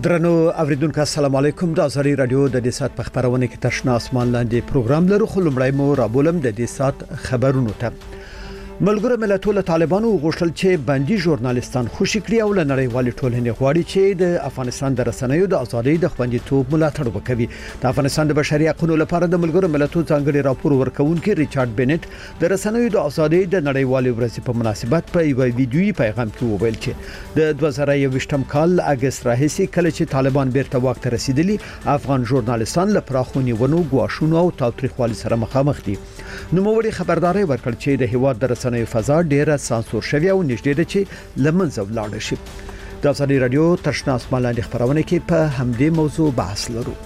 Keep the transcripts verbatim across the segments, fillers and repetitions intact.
درنو اوریدونکو السلام علیکم. د ازری رادیو د دې سات په خبرونه کې ترشنا اسمان لاندې پروګرام لرو. خو لمړی مو رابولم د دې سات خبرونو ته. ملګرو ملتونو طالبانو غوښتل چې بندي ژورنالیستان خوشی کړي او له نړیوالې ټولنې غواړي چې د افغانستان د رسنیو د ازادۍ د خوندیتوب ملاتړ وکړي. د افغانستان د بشري حقوقو لپاره د ملګرو ملتونو ځانګړي راپور ورکونکي ریچارډ بنټ د رسنیو د ازادۍ د نړیوالې ورځې په مناسبت په یو ویډیويي پیغام کې وویل چې د دوه زره یوویشتم کال اگست راهیسې کله چې طالبان بیرته واک ته رسیدلي افغان ژورنالیستان له پراخو نیونو غواښونو او تاوتریخوالي سره مخامخ دي. نو موږ خبرداري ورکړ چې د هیواد د رسنیو فضا ډیره سانسور شوی او نږدې ده چې لمنځه ولاړ شي. د ازادي رادیو ترشنا اسمان لاندې خبرونه کې په همدې موضوع بحث لرو.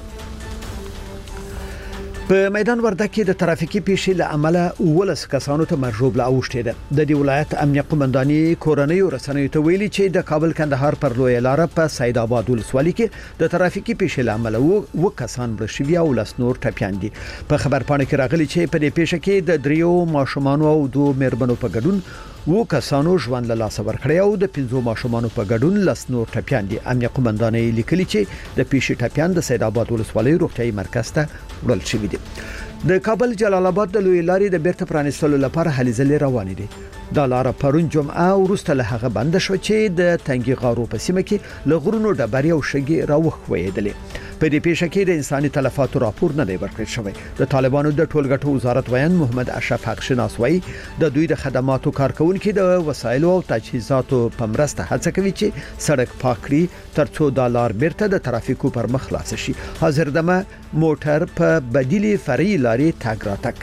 په میدان وردګ کې د ترافیکي پیښې له امله ولس کسانو ته مرجوب لا اوښته ده. د دې ولایت امنیه قومنداني کورنۍ رسنیو ته ویلي چې د کابل کندهار پر لوی لار په سید آباد ولسوالۍ کې د ترافیکي پیښې له امله و کسان مړ شوي او لاس نور ټپيان دي. په خبرپاڼه کې راغلي چې په دې پیښه کې د دریو ماشومان او دوه مېرمنو په ګډون و کسانو ژوند له لاس ورکړی او د پنځو ماشومان په ګډون لاس نور ټپيان دي. امنیه قومنداني لیکلي چې د پیښې ټپيان د سید آباد ولسوالۍ روغتيایي مرکز ته وړل شوي دي. د کابل جلال آباد د لوی لارې د بیرته پرانیستلو لپاره هلې ځلې روانې دي. دا لار پرون جمعه وروسته له هغه بند شو چې د تنګي غارو په سیمه کې له غرونو ډبرې او شګې راوښویدلې. په دې پیښه کې د انساني تلفاتو راپور نه دی ورکړل شوی. د طالبانو د ټولګټو وزارت ویان محمد اشرف حق شناس وایي د دوی د خدماتو کارکونکو د وسایلو او تجهیزاتو په مرسته هڅه کوي چې سړک پاک کړي ترڅو د لار بیرته د ترافیکو پر مخ خلاص شي. حاضر دمه موټر په بدیلي فرعي لارې تګ راتګ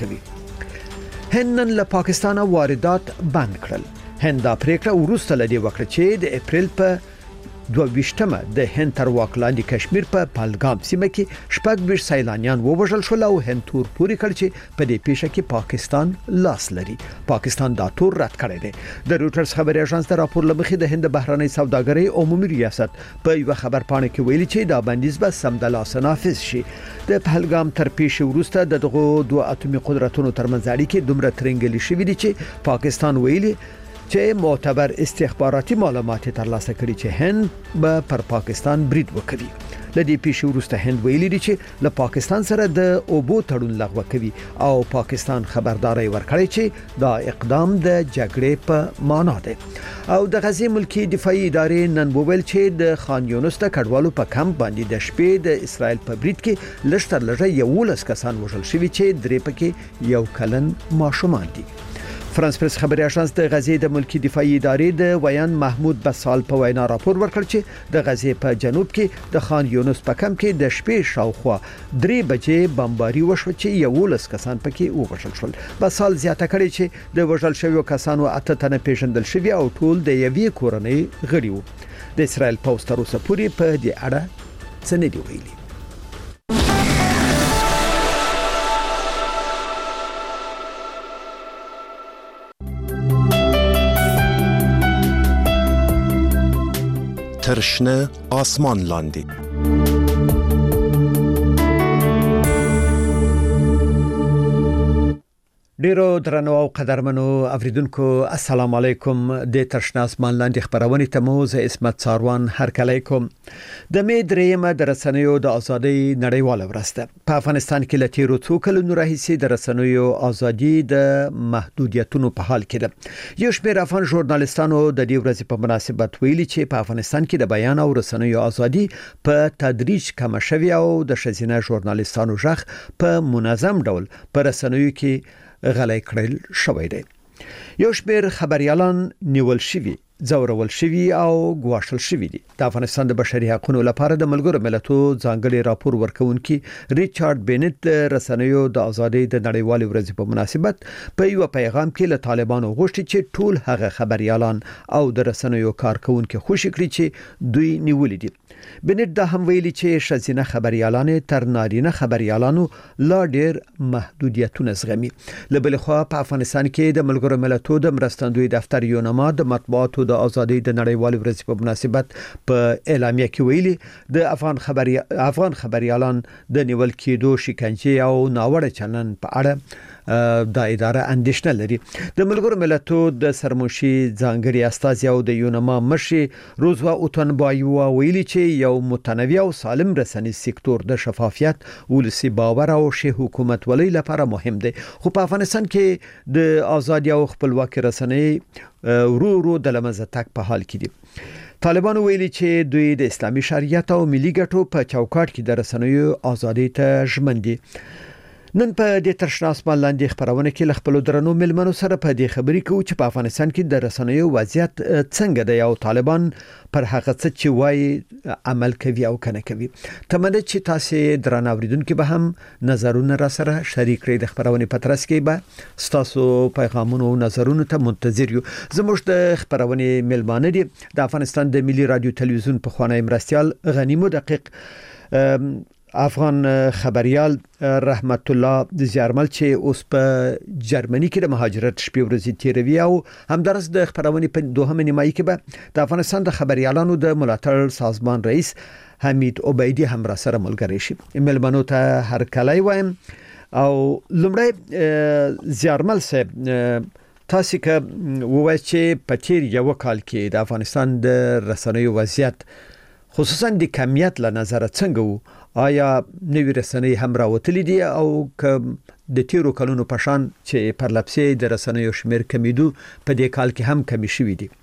کوي. هند له پاکستان واردات بند کړل. هند دا پریکړه وروسته لدی وکړه چې د اپریل په دوه ویشتمه د هند تر واک لاندې کشمیر په پهلګام سیمه کې شپږ ویشت سیلانیان ووژل شول او هند تور پوری کړ چې په دې پیښه کې پاکستان لاس لري. پاکستان دا تور رد کړی دی. د روټرز خبري اژانس د راپور لمخې د هند بهرنۍ سوداګرۍ عمومي ریاست په یو خبرپاڼه کې ویلي چې دا بندیز به سمدلاسه نافذ شي. د پهلګام تر پیښې وروسته د دغه دوه اتمی قدرتونو ترمنځ اړیکې دومره ترنګلې شوې دي چې پاکستان ویلي چې معتبر استخباراتي معلومات ترلاسه کړي چې هند به پر پاکستان برید وکړي. لدې پیښې وروسته هند ویلي دي چې له پاکستان سره د اوبو تړون لغوه کوي او پاکستان خبرداري ورکړي چې دا اقدام د جګړې په معنا دی. او د غزې ملکی دفاعي ادارې نن وویل چې د خان یونس د کډوالو په کمپ باندې د شپې د اسرائیل په برید کې لشتر لږه یولس کسان وژل شوي چې درې پکې یو کلن ماشومان دي. فرانس پریس خبري اژانس د غزې د ملکی دفاعي ادارې د ویان محمود بسال په وینا راپور ورکړ چې د غزې په جنوب کې د خان یونس په کمپ کې د شپې شاوخوا درې بجې بمباري وشو چې یولس کسان پکې وژل شول. بسال زیاته کړي چې د وژل شویو کسانو اته تنه پیژندل شوی او ټول د یوې کورنۍ غړي وو. د اسرائیل پوسټ تر اوسه پورې په دې اړه څه نه دی ویلي. ترشنه آسمان لاندی. ډیرو درنو او قدرمنو اوریدونکو السلام علیکم. د ترشنه اسمان لاندې خبرونه ته مو زه اسمت ساروان هرکلی کوم. د می درېمه د رسنیو د ازادۍ نړیواله ورځ ده. په افغانستان کې له تیرو څو کلونو راهیسې د رسنیو ازادي د محدودیتونو په حال کې ده. یو شمېر افغان ژورنالیستانو د دې ورځې په مناسبت ویلي چې په افغانستان کې د بیان او رسنیو ازادي په تدریج کم شوی او د ښځینه ژورنالیستانو ژغ په منظم ډول په رسنیو کې غلای کړل شوی دی. یو شمېر خبريالان نیول شوی، ځورول شوی او ګواښل شوی دي. د افغانستان د بشري حقوقو لپاره د ملګرو ملتونو ځانګړي راپور ورکونکي ریچارډ بنټ د رسنیو د ازادۍ د نړیوالې ورځې په مناسبت په یو پیغام کې له طالبانو غوښتي چې ټول هغه خبريالان او د رسنیو کارکونکو خوشی کړي چې دوی نیولې دي. بنټ دا هم ویلي چې ښځینه خبريالان تر نارینه خبريالانو لا ډېر محدودیتونه زغمي. له بل خوا په افغانستان کې د ملګرو ملتونو د مرستندوی دفتر یونما د مطبوعاتو د ازادۍ د نړیوالې ورځې په مناسبت په اعلامیه کې ویلي د افغان خبري افغان خبريالان د نیول کېدو شکنجه او ناوړه چلند په اړه د اداره اندیشنه لري. د ملګرو ملتونو د سرمنشي ځانګړي استازي او د یونما مشر روزوا اوتنبایو ویلي چې یو متنوع او سالم رسنیز سکتور د شفافیت، ولسی باور او شه حکومت ولې لپاره مهم دی. خو په افغانستان کې د آزادي او خپلواکي رسنۍ ورو ورو د لمزه تک په حال کې دي. طالبان ویلي چې دوی د اسلامي شریعت او ملي ګټو په چوکاټ کې د رسنیو ازادي ته ژمن دي. نن په دې ترشناس باندې خبرونه کې خپل درنو ملمنو سره په دې خبرې کوو چې په افغانستان کې د رسنیو وضعیت څنګه دی او طالبان پر هغه څه چې وایي عمل کوي او کنه کوي. تمنه چې تاسو درنه اوریدونکو به هم نظرونه را سره شریک کړئ. د خبرونه په ترڅ کې به تاسو پیغامونه او نظرونه ته منتظر یو. زموږ د خبرونه ملمانه دي د افغانستان د ملي رادیو تلویزیون په خوانی مرستيال غنیمو دقیق افغان خبريال رحمت الله زیارمل چې اوس په جرمني کې د مهاجرت شپې ورځې تیروي او همدارس د خبرونه په دوهمه نیمایي کې به د افغانستان د خبريالانو د ملاتړ سازمان رئیس حمید عبیدی هم را سره ملګری شي. ملمنو ته هر کله وایم او لمړی زیارمل صاحب تاسو که ووایئ چې په تیر یو کال کې د افغانستان د رسنیو وضعیت خصوصا د کمیت له نظر څنګه وو؟ آیا نوې رسنۍ هم راوتلې دي او که د تیرو کلونو په شان چې پر لپسې د رسنیو شمیر کمیدو په دې کال کې هم کمی شوي دي؟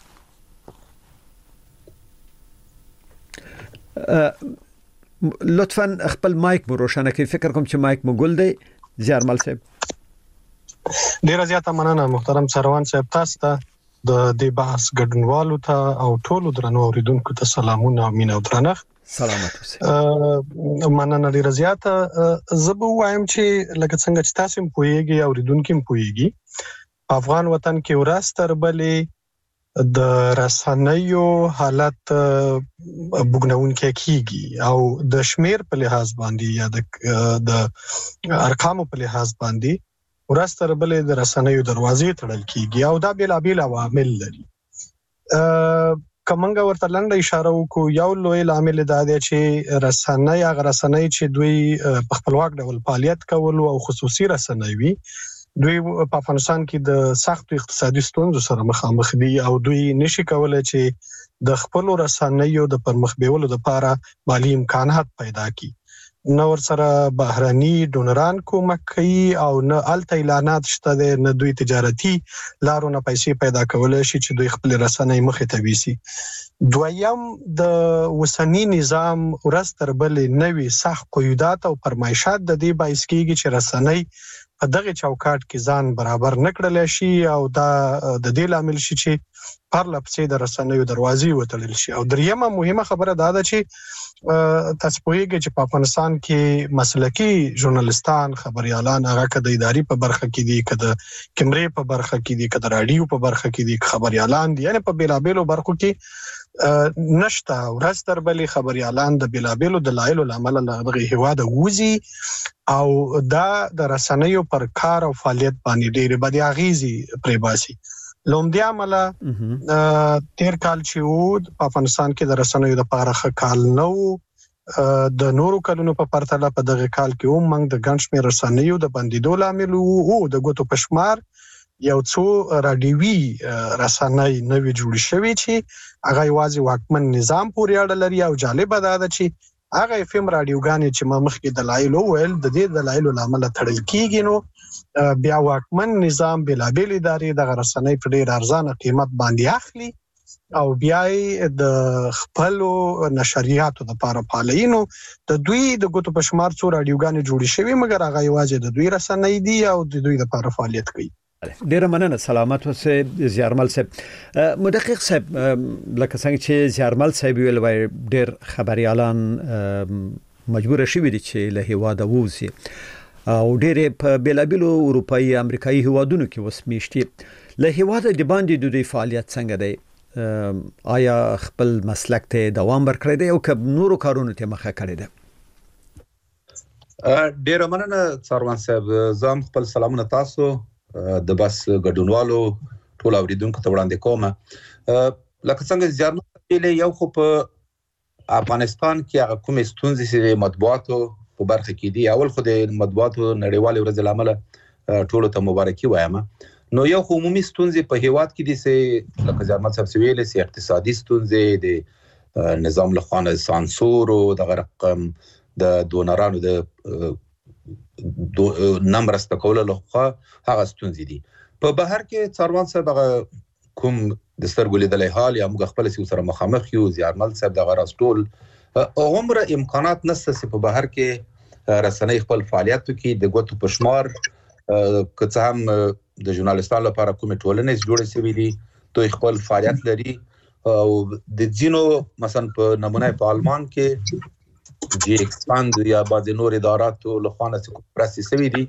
لطفاً خپل مایک مو روښانه کړئ. فکر کوم چې مایک مو ګل دی. زیارمل صاحب ډیر زیاته مننه محترم سروان صاحب. تاسو ته د دې بحث ګډونوالو ته او ټولو درنو اوریدونکو ته سلامونه او مینه او درنښت. سلامت اوسئ. مننه ډیر زیاته. زه به وایم چې لکه څنګه چې تاسو هم پوهیږئ او اوریدونکو هم پوهیږي افغان وطن کې ورستر بلې د رسنیو حالت بګنونکې کیږي او د شمیر په لحاظ باندې یا د د ارقامو په لحاظ باندې ورستر بلې د رسنیو دروازې تړل کیږي او دا بیلابیل عوامل لري. کومنګ ورته لنډه اشاره وکړو. یو لوی عامل دا دی چې رسنۍ هغه رسنۍ چې دوی په خپلواک ډول فعالیت کولو او خصوصي رسنۍ وي دوی په افغانستان کې د سخت اقتصادي ستونزو سره مخامخ دي او دوی نشي کولای چې د خپل رسنیو د پرمخ بیولو لپاره مالی امکانات پیدا کړي. نو ور سره بهراني ډونران کومک کوي او نه الته اعلانات شته د نه دوی تجارتي لارونه پیسې پیدا کولای شي چې دوی خپل رسنۍ مخې ته ويسي. دویم د وسنی نظام ورستر بل نوي سخت قیودات او فرمایشات د دې باعث کیږي چې رسنۍ په دغه چوکاټ کې ځان برابر نکړل شي او دا د دې لامل شي چې پر لپسې د رسنیو دروازې وتړل شي. او دریمه مهمه خبره دا ده چې تاسو پوهیږئ چې په افغانستان کې مسلکي ژورنالستان خبريالان هغه کده اداري په برخه کې دي، کده کیمرې په برخه کې دي، کده رادیو په برخه کې دي، خبريالان دي، یعنی په بیلابیلو برخو کې نشته ورستر بلې خبريالان د بیلابیلو دلایلو لامل دغه هیواد وځي او دا د رسنیو پر کار او فعالیت باندې ډېر بد اغیزي پرې باسي. لومړی عمل تیر کال چې و په افغانستان کې د رسنیو د پاره ښه کال نو د نورو کلونو په پرتله په دغه کال کې هم موږ د ګڼ شمېر رسنیو د بندیدو لامل وو. د ګوتو پشمار یو څو رادیوي رسنۍ نوې جوړې شوې چې هغه یوازې واکمن نظام پورې اړه لري او جالب ده چې هغه اف ام رادیوګانې چې ما مخکې دلایل وویل د دې دلایل لامل تړل کیږي نو بیا واکمن نظام بلابل ادارې د رسنۍ په ډیر ارزانه قیمت باندې اخلي او بیا د خپل نشریاتو لپاره پالینو د دوی د ګوتو په شمار څو رادیوګانې جوړې شوې مګر هغه یوازې د دوی رسنۍ دي او د دوی لپاره فعالیت کوي. ډیره مننه. سلامت اوسئ زیارمل صاحب. مدقق صاحب لکه څنګه چې زیارمل صاحب ویل وای ډیر خبريالان مجبور شوي دي چې له هیواده ووزي او ډېر په بیلابیلو اروپایي امریکایي هیوادونو کې وسمیشتي له هیواده د باندې د دوی فعالیت څنګه دی؟ آیا خپل مسلک ته دوام ورکړی دی او که نورو کارونو ته مخه کړی دی؟ ډېر مننه سروان صاحب. زم خپل سلامونه تاسو د بس ګډونوالو ټول اوریدونکو ته وړاندې کوم. لکه څنګه زیارمل یو خو په افغانستان کې هغه کومې ستونزې چې مطبوعاتو په برخه کې دي. اول خو د مطبوعاتو نړیوال ورځ لامل ټولو ته مبارکي وایم. نو یو عمومي ستونزې په هیواد کې دي چې لکه زیارمل صاحب ویلي سي اقتصادي ستونزې د نظام له خوا سانسور او د رقم د دونرانو د نمبرسته کول له خوا هغه ستونزې دي. په بهر کې څاروان صاحب کوم د سترګو لیدلای حال یا موږ خپل سره مخامخ یو زیارمل صاحب د غراس ټول عمر امکانات نشته چې په بهر کې رسنۍ خپل فعالیت کوي د ګوتو په شمار که څه هم د ژورنالیستانو لپاره کومې ټولنې جوړې شوې دي دوی خپل فعالیت لري او د ځینو مثلا په نمونه په آلمان کې جی ایکسپاند یا بعض نور اداراتو له خوا نه مرستې شوې دي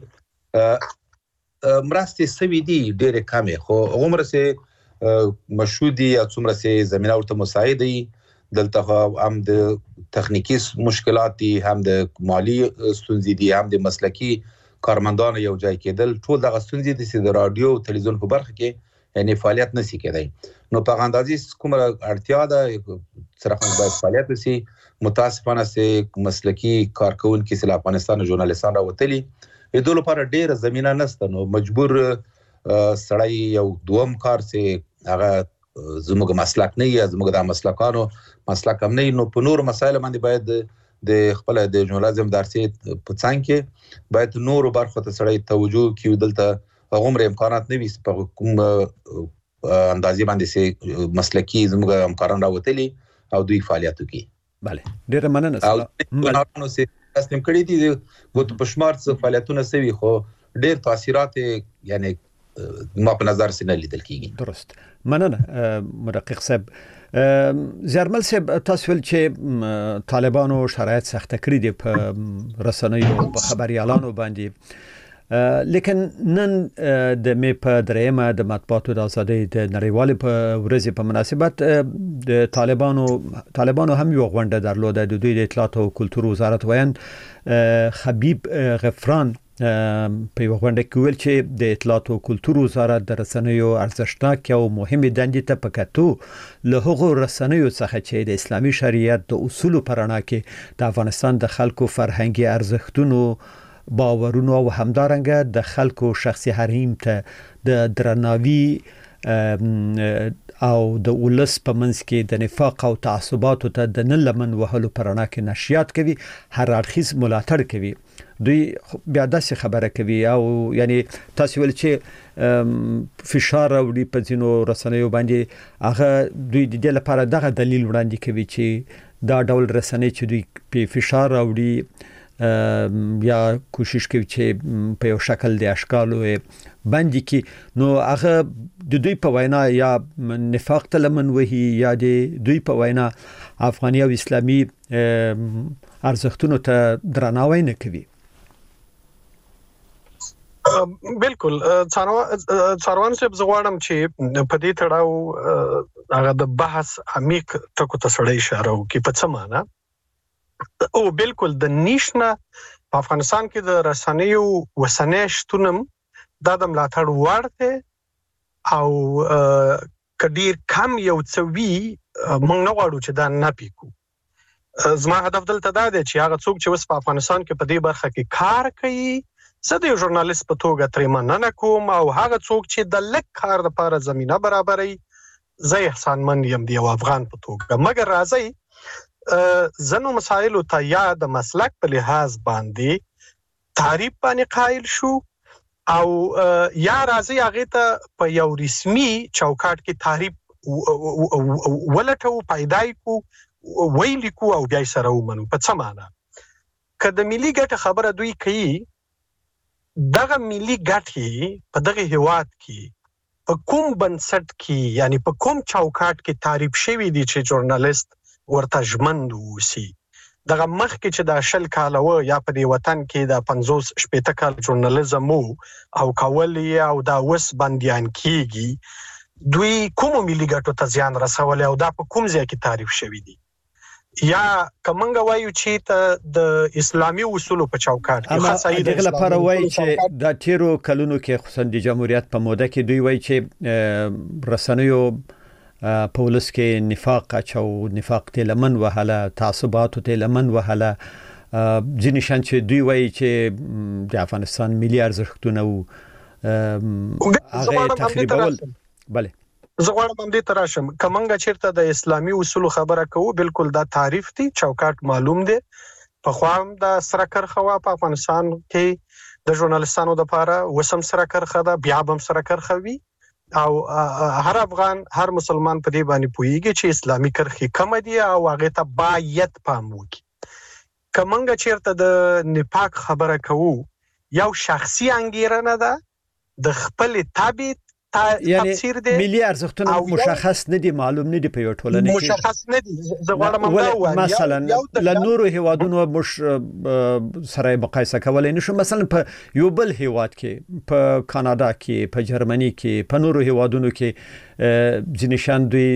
مرستې شوې دي ډېرې کمې خو عمره سه مشهودي یا څومره سه زمينه ورته مساعد دي دلته هم د تخنیکی مشکلات دي هم د مالی ستونزې دي هم د مسلکی کارمندانو یو ځای کېدل ټول دغه ستونزې دي چې د رادیو او تلویزیون په برخه کې یعنی فعالیت نشي کېدای. نو په اندازې کومه اړتیا ده سره باید فعالیت وشي. متاسفانه سه مسلکی کارکونکو چې افغانستان ژورنالیستان راوتلي د دوی لپاره ډېر زمينه نشته نو مجبور سړی یو دوم کار چې هغه زموږ مسلک نه یا زموږ د مسلکانو مسلک هم نه نو په نور مسایل باندې باید د خپل د ژورنالیزم درسي په څنګ کې باید نور برخو ته سړی توجه کوي دلته عمر امکانات نه وي په کوم اندازې باندې سي مسلکی زموږ همکاران راوتلي او دوی فعالیت کوي. بله ډېر مننه. او نو سي تاسو کړی دي ګوت په شمار څه فعالیتونه سوي خو ډېر تاثیرات یعنی ما په نظر سي نه لیدل کیږي. درست مننه مدقق صاحب. زیارمل صاحب تاسو ول چې طالبانو شرایط سخت کړی دي په رسنیو په خبريالانو باندې لیکن نن د می په درېمه د مطبوعاتو د ازادۍ د نړیوالې په ورځ په مناسبت د طالبانو طالبانو هم یو غونډه درلوده د دوی د اطلاعات او کلتور وزارت ویاند حبیب غفران په یو غونډه کې ویل چې د اطلاعات او کلتور وزارت د رسنیو ارزښتناک او مهمه دندې ته پکاتو له هغو رسنیو څخه چې د اسلامي شریعت د اصولو پرانا کې د افغانستان د خلکو فرهنګي ارزښتونو باورونو او همدارنګه د خلکو شخصي حریم ته د درناوي او د ولس په منځ کې د نفاق او تعصباتو ته د نه لمن وهلو پرانا کې نشریات کوي هر اړخیز ملاتړ کوي. دوی بیا داسې خبره کوي او یعنی تاسو ول چې فشار وړي په ځینو رسنیو باندې هغه دوی د دې لپاره دغه دلیل وړاندې کوي چې دا ډول رسنۍ چې دوی په فشار وړي یا کوشش کوي چې په یو شکل د اشکالو باندې کې نو هغه د دوی په وینا یا نفاق ته لمن وهي یا د دوی په وینا افغاني او اسلامي ارزښتونو ته درناوی نه کوي. بالکل څاروان صاحب زغواړم چې په دې تړاو هغه د بحث عمیق ټکو ته سړی اشاره وکړي په څه معنا او بالکل د نشنه په افغانستان کې د رسنیو وسنۍ شتونم د ملاتړ ورته او کډیر کم یو څوي موږ نه غواړو چې دا نه پیکو. زما هدف دلته دا دی چې هغه څوک چې وس په افغانستان کې په دې برخه کې کار کوي زه د ژورنالیست په توګه ترې مننه کوم او هغه څوک چې د لک کار لپاره زمينه برابرې زه احسانمن یم دی او افغان په توګه مګر راځي زنو مسائل ته یا د مسلک په لحاظ باندې تعریف باندې قائل شو او یا راځي هغه ته په یو رسمي چوکاټ کې تعریف ولټو پیدای کو ویل کو او بیا سره ومنو په څه معنا کله ملي ګټه خبره دوی کوي دغه ملي ګټې په دغه هیواد کې په کوم بنسټ کې یعنی په کوم چوکاټ کې تعریف شوی دی چې ژورنالیست ورته ژمند وسی دغه مخ کې چې د شل کاله و یا په دې وطن کې د پنځوس شپېته کال ژورنالیزم او کولې او دا وس بنديان کیږي دوی کوم ملي ګټو ته ځان رسول او دا په کوم ځای کې تعریف شوی دی یا کومنګ وایو چې د اسلامي اصولو په چوکاټ کې خاصه دغه لپاره وایي چې د تیرو کلونو کې خصوصا د جمهوریت په موده کې دوی وایي چې رسنیو په ولس کې نفاق اچو نفاق ته لمن وهله تعصبات ته لمن وهله ځینې شان چې دوی وایي چې د افغانستان ملي ارزښتونه هغه تخریبول. بله زه غواړم هم دې ته راشم. کمنګه چیرته د اسلامي اصول خبره کوو، بالکل دا تعریف دی، چوکاټ معلوم دی. په خام د سره کرخه وا په افغانستان کې د ژورنالستانو د لپاره وسم سره کرخه ده، بیا هم سره کرخه وي او هر افغان هر مسلمان په دې باندې پوهیږي چې اسلامي کرخه کم دي او هغه ته باید پام وکړي. کمنګه چیرته د نفاق خبره کوو، یو شخصي انګیرنه ده د خپل تابع یعنی ملي ارزښتونه مشخص نه دي، معلوم نه دي په یو ټولنه کې، مشخص نه دي. زه غواړم دا وایم مثلا ل نورو هیوادونو مش سره مقایسه کولای نشو. مثلا په یو بل هیواد کې، په کاناډا کې، په جرمني کې، په نورو هیوادونو کې ځینشان دوی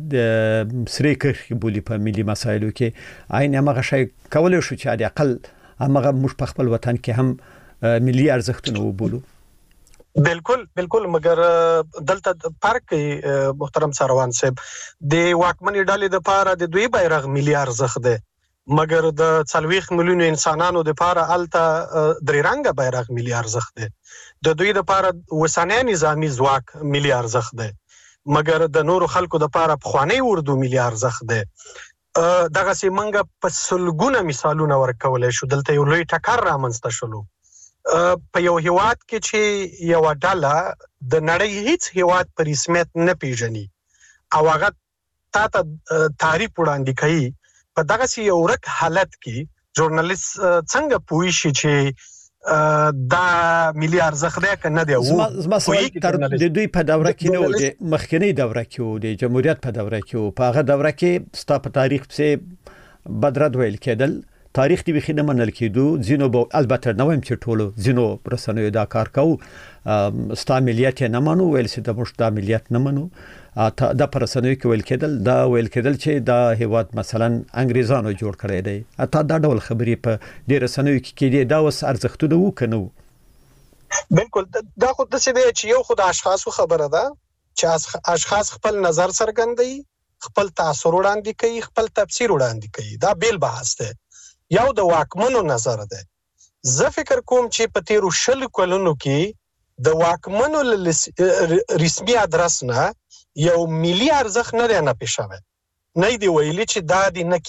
د سری کرخي بولی په ملي مسایلو کې عین هغه شی کولای شو چې د اقل هغه مش په خپل وطن کې هم ملي ارزښتونه وبولو. بالکل بالکل، مګر دلته فرق محترم سروان صاحب د واکمنې ډلې د پاره د دوی بیرغ ملي ارزښت ده، مګر د څلويخ ملیونو انسانانو د پاره الته درې رنګه بیرغ ملي ارزښت ده. د دوی د پاره وسانه نظامی ځواک ملي ارزښت ده، مګر د نورو خلکو د پاره پخوانی اردو ملي ارزښت ده. دغه سیمنګ په سلګونه مثالونه ورکولای شو. دلته یو لوی ټکر رامنځته شلو په یو هیواد کې چې یو ډله د نړۍ هیڅ هیواد په رسمیت نه پیژني او هغه تاسو تعریف وړاندې کوي. په دغه سی یو ورک حالت کې ژورنالیست څنګه پوي شي چې دا ملي ارزښت دی کنه دی؟ زما سوال تر د دوی په دوره کې نو د مخکنی دوره کې او د جمهوریت په دوره کې او په هغه دوره کې ستا په تاریخ څخه بدرد ویل کېدل، تاریخ دی بخینه منل کېدو، زینو به البته نو هم چې ټولو زینو رسنیو دا کار کوو، ستا ملیت نه منو، ویل چې د مشت د ملیت نه منو، دا پر رسنیو کې ویل کېدل، دا ویل کېدل چې دا هیواد مثلا انګریزانو جوړ کړی دی. اته دا ډول خبرې په دې رسنیو کې کېدې، دا وس ارزښتونه وو کنه؟ بالکل، دا خو د څه دی چې یو خو د اشخاصو خبره ده چې اشخاص خپل نظر څرګندوي، خپل تاثیر وړاندې کوي، خپل تفسیر وړاندې کوي. دا بیل بحث دی. یو د واکمنو نظر ده. زه فکر کوم چې په تیرو شل کلونو کې د واکمنو رسمي ادرس نه یو ملي ارزښت نه دی نه پېښوي، نه دی ویلي چې دا دی نه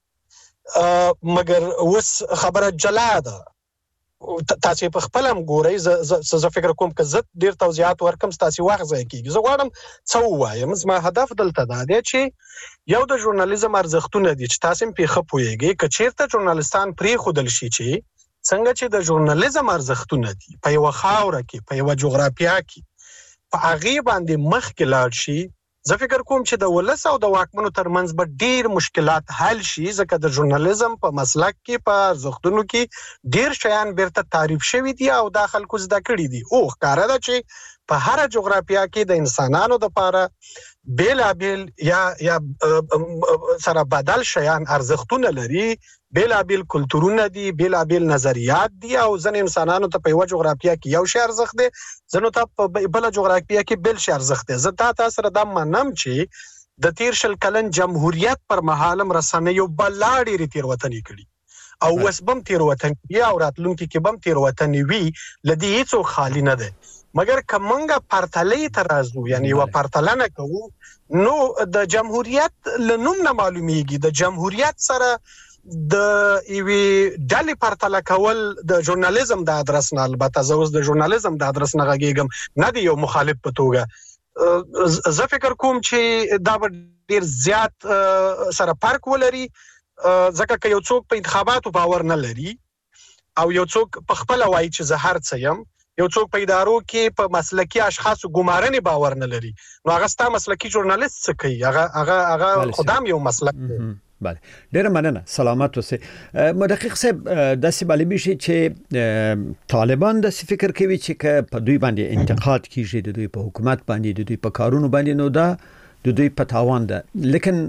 کیږي، مګر اوس خبره جلا ده. تاسو په خپل هم ګورئ. زه فکر کوم چې زه ډیر توضیحات ورکم، تاسو وخت ځای کیږي. زه غواړم څه وایم. زما هدف دلته دا دی چې یو د ژورنالیزم ارزښتونه دي چې تاسو په خپل پوهیږئ چې چیرته ژورنالستان پرې خودل شي چې څنګه چې د ژورنالیزم ارزښتونه دي په یو خاوره کې، په یو جغرافیه کې، په هغه باندې مخ کې لاړ شي. زه فکر کوم چې د ولس او د واکمنو ترمنځ به ډیر مشکلات حل شي، ځکه د ژورنالیزم په مسلک کې، په ارزښتونو کې ډیر شیان بیرته تعریف شوی دي او د خلکو زده کړی دي. او ښکاره ده چې په هر جغرافیه کې د انسانانو د لپاره بیلابیل یا یا سره بدل شیان ارزښتونه لري، بیلابیل کلتورونه دي، بیلابیل نظریات دي، او ځینې انسانانو ته په یو جغرافیه کې یو شی ارزښت دی، ځینو ته په بل جغرافیه کې بل شی ارزښت دی. زه تاسو سره دا منم چې د تیر شل کلن جمهوریت پر مهالم رسنیو بلاړې ری تیروتنې کړي او اوس بم تیروتنې او راتلونکي کې بم تیروتنې وي، لدی هیڅ خالی نه ده. مګر کمنګه پرتلې ترازو، یعنی یو پرتلنه کوو، نو د جمهوریت لنوم نه معلومیږي. د جمهوریت سره د ایوی ډلې پرتله کول د ژورنالیزم د ادرس نه، البته زه اوس د ژورنالیزم د ادرس نه غږیږم، نه دی یو مخالف په توګه. زه فکر کوم چې دا ډیر زیات سره فرق ولري، ځکه که یو څوک په انتخاباتو باور نه لري او یو څوک په خپل وایي چې زه هر څه یم، یو څوک په ادارو کې په مسلکی اشخاصو ګمارنې باور نه لري، نو هغه ستا مسلکی ژورنالیست څه کوي؟ هغه هغه هغه خدام یو مسلک دی. بله، ډیره مننه. سلامت اوسئ. مدقق صاحب، داسې معلومه شي چې طالبان داسې فکر کوي چې په دوی باندې انتقاد کیږي، د دوی په حکومت باندې، د دوی په کارونو باندې، نو دا د دوی په تاوان ده. لیکن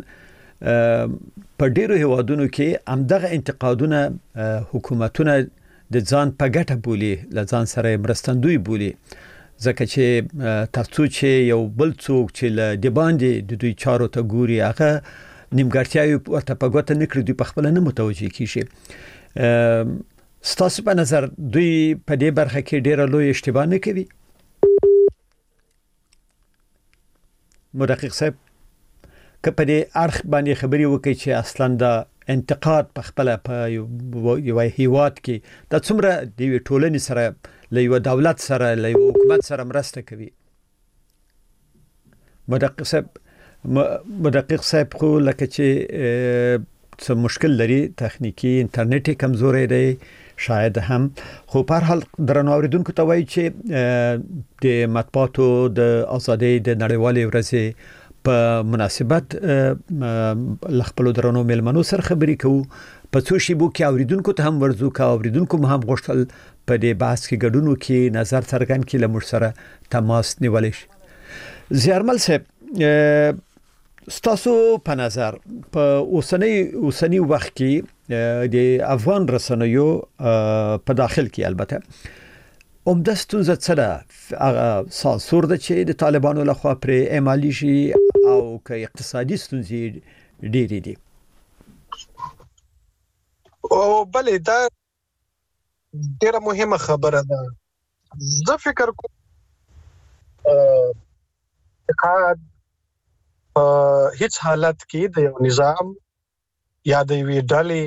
په ډیرو هیوادونو کې همدغه انتقادونه حکومتونه د ځان په ګټه بولي، له ځان سره مرستندوی بولي، ځکه چې تاسو چې یو بل څوک چې له د باندې د دوی چارو ته ګوري، هغه نیمګړتیاوې ورته په ګوته نه کړي، دوی په خپله نه متوجه کیږي. ستاسو په نظر دوی په دې برخه کې ډیره لوی اشتباه نه کوي؟ مدقق صاحب که په دې اړخ باندې خبري وکړي چې اصلا د انتقاد په خپل په یو هیواد کې د څومره د ټولنې سره له یو دولت سره له یو حکومت سره مرسته کوي. مدقق صاحب مدقق صاحب خو لکه چې څه مشکل لري تخنیکی انټرنیټي کمزوري دی شاید هم خو په هر حال درنو اوریدونکو ته وایي چې د مطبوعاتو د ازادۍ د نړیوالې ورځې په مناسبت لخپل درنو ملمنو سره خبرې کوو په څو شی بو کې اوریدونکو ته هم ورزو کا اوریدونکو هم غوښتل په دې بحث کې ګډونو کې نظر څرګند کړي لمر سره تماس نیول شي. زیارمل صاحب ستاسو په نظر په اوسنی اوسنی وخت کې د افغان رسنیو په داخل کې البته عمده ستونزه څه ده؟ سانسور ده چې د طالبانو لخوا پر اعمالي شي او که اقتصادي ستونزې ډېرې دي؟ او بلې دا ډېره مهمه خبره ده. زه فکر کوم اقتصاد په هیڅ حالت کې د یو نظام یا د یوې ډلې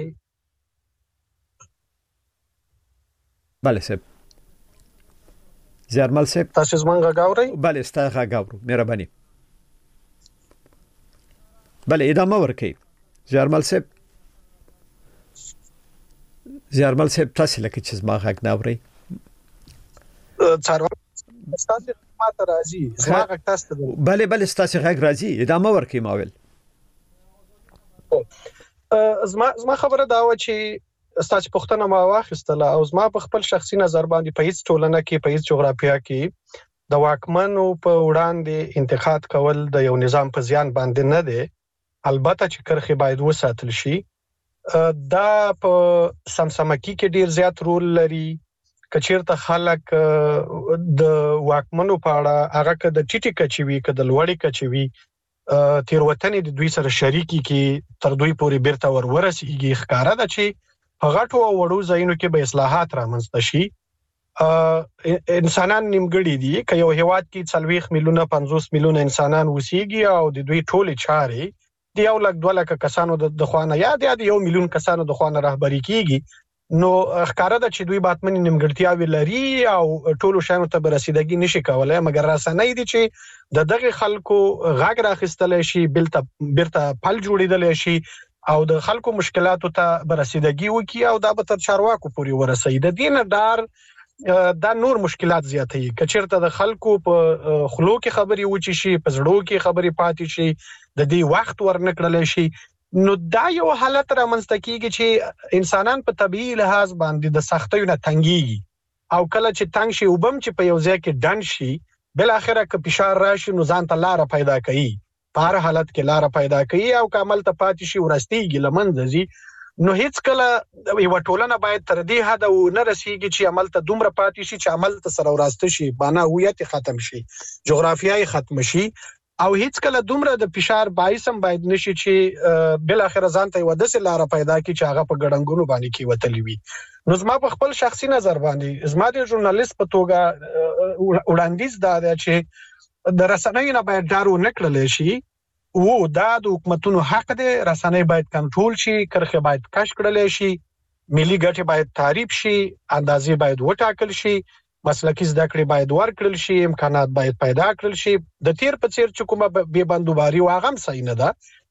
بله صاحب زیارمل صاحب تاسو زمونږ غږ اورئ؟ بله ستا غږ اورو مهرباني. بله ادامه ورکړئ زیارمل صاحب. زیارمل صاحب تاسو لکه چې زما غږ نه اورئ. څاروي تاسو ماته راځي زما غږ تاسو ته بله بله تاسو غږ راځي ادامه ورکړئ ماول. زما زما خبره دا و چې ستاسو پښتنه ما واخیستله او زما په خپل شخصي نظر باندې په هیڅ ټولنه کې په هیڅ جغرافیه کې د واکمنو په وړاندې انتقاد کول د یو نظام په زیان باندې نه دی. البته چې کرخي باید وساتل شي. دا په سمسمکی کې ډیر زیات رول لري. کچیرته خلک د واکمنو په اړه هغه که د ټیټی کچوي که د لوړی کچوي تیروتنې د دوی سره شریکی کې تر دوی پورې بیرته ور ورسیږي. ښکارا ده چې په غټو او وړو ځایونو کې به اصلاحات رامنځته شي. انسانان نیمګړي دي. که یو هیواد کې څلوېښت میلیونه پنځوس میلیونه انسانان وسیږي او د دوی ټولې چارې د یو لک دوه لک کسانو د خوانه یا د یو میلیون کسانو د خوانه رهبری کیږي نو ښکارا ده چې دوی باتمن نیمګړتیاوې لري او ټولو شانو ته برسیدګي نشي کولای. مګر راسنۍ دي چې د دغه خلکو غږ راخستل شي بیرته بیرته پل جوړیدل شي او د خلکو مشکلاتو ته برسیدګي وکي او دا به تر چارواکو پورې ورسي. د دین ډار دا نور مشکلات زیاتوي. کچیرته د خلکو په خلو کې خبري وچی شي په زړو کې خبري پاتې شي د دې وخت ورنکړل شي نو دا یو حالت رامنځته کیږي چې انسانان په طبيعي لحاظ باندې د سختیو نه تنګيږي او کله چې تنګ شي وبم چې په یو ځای کې ډند شي بل اخره که فشار راشي نو ځان ته لار پیدا کوي. په هر حالت کې لار پیدا کوي او کامل ته پاتې شي ورستيږي لمنځي. نو هیڅ کله یو ټولنه باید تر دې حد و نه رسیږي چې عمل ته دومره پاتې شي چې عمل ته سره وراسته شي باندې هویت ختم شي جغرافیای ختم شي او هیڅ کله دومره د فشار باعث هم باید نشي چې بل اخر ځان ته یو داسې لار پیدا کی چې هغه په ګډنګونو باندې کې وتلی وي. نو زما په خپل شخصي نظر باندې زما د ژورنالیست په توګه وړاندیز دا دی چې د رسنیو نه باید ډارو نکړل شي او دا د حکومتونو حق دی. رسنۍ باید کنټرول شي کرخه باید کش کړل شي ملي ګټې باید تعریف شي اندازې باید وټاکل شي مسلکي زده کړې باید ورکړل شي امکانات باید پیدا کړل شي. د تیر په څیر چې کومه بې بندوباري واغم صحیح نه ده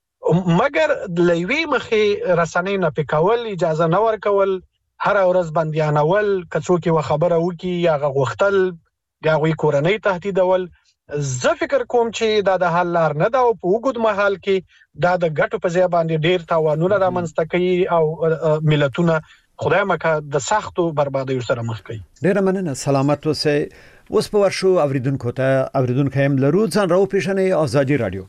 مګر لوی مخې رسنۍ نه پکول اجازه نه ورکول هر ورځ بنديانول کڅوکي و خبره وکي یا غوښتل یا غوي کورنۍ تهدیدول. زه فکر کوم چې دا د حل لار نه ده او په وګد محل کې دا د ګټو په ځای باندې ډیر تاوانونه رامنځته کوي او ملتونه خدای مکه د سختو بربادیو سره مخ کوي. ډیره مننه سلامت اوسئ. اوس په ورشو اوریدونکو ته اوریدونکو هم لرو ځان راو پیښنې ازادي رادیو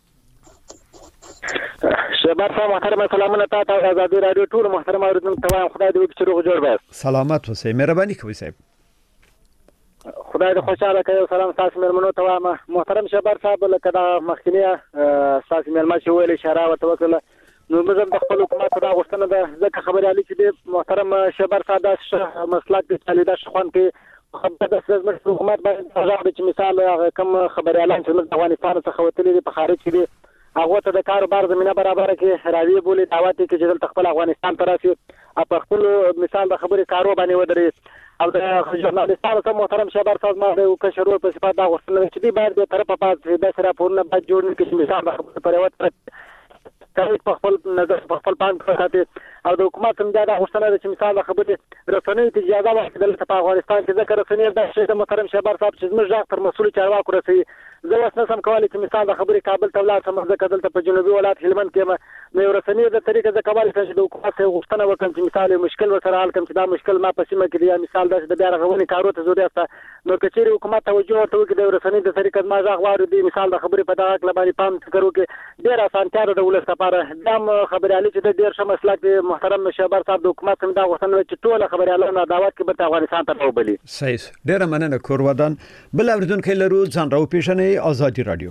شباب صاحب محترم سلامونه تاسو ازادي رادیو ټول محترم اوریدونکو ته خدای دې وکړي چې روغ جوړ وي. سلامت اوسئ مهرباني کوئ صاحب. خدای دې خوشاله کړي. سلام تاسو مېرمنو ته محترم شباب صاحب لکه دا مخکنی تاسو مېرمن چې ویل اشاره وتوکل نو مزم د خپل حکومت دا غوښتنه ده ځکه خبري علي چې محترم شباب صاحب دا مسلک د چلیدا شخوان کې خبره د زموږ حکومت باندې راغلی چې مثال کوم خبريالان چې د افغانستان څخه وتلي په خارج کې دي هغه ته د کاروبار زمينه برابر کې راوي بولی دعوت کې چې دلته خپل افغانستان ته راشي په خپل مثال د خبري کارو باندې ودرې او د ژورنالستانو ته محترم شهبار صاحب ما د کشرو په صفات دا غوښتنه چې دی باید به طرفه پات د سره پورنه باید جوړ نه کړي مثال د خبري پر وته کوي په خپل نظر په خپل پام کې ساتي او د حکومت هم دا غوښتنه ده چې مثال د خبرې رسنۍ ته اجازه ورکړل په افغانستان کې ځکه رسنۍ د شیخ محترم شهبار صاحب چې زموږ ځای تر مسؤل چارواکو رسي زه اوس نه سم کولی چې مثال د خبرې کابل ته ولاړ سم ځکه دلته په جنوبي ولایت هلمند کې نو رسنۍ د طریقې د کولی چې د حکومت غوښتنه وکړم چې مثال مشکل ورسره حل کړم چې دا مشکل ما په سیمه کې دی مثال د بیا رغونې کارو ته ضرورت ده نو کچېری حکومت توجه ورته وکړي د رسنۍ د طریقې ما ځای غواړي دی مثال د خبرې په دغه کله باندې پام فکر وکړي ډېر اسانتیا د ولس لپاره دام خبريالي چې د ډېر ښه مسلک دی محترم شهبار صاحب د حکومت هم دا غوښتنه چې ټول خبريالانو دعوت کې به افغانستان ته وبلي صحیح ډېر مننه کورودان بل اوریدونکو لرو ځان راو پیژنې آزادي رادیو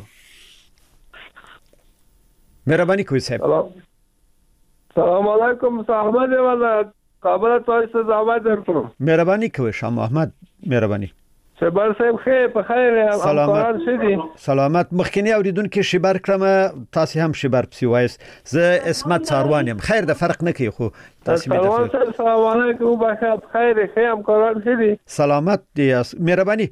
مهرباني کوئ صاحب سلام علیکم احمد والا کابل ته زحمت درکوم مهرباني کوئ شاه محمد مهرباني شبر صاحب خیر په خیر سلامت شدي سلامت مخکنی اوریدونکو شبر کړم تاسو هم شبر پسی وایس زه اسمت څاروان یم خیر د فرق نه کوي خو تاسو مې السلام علیکم بخیر خیر خیر کاران شدي سلامت دی مهرباني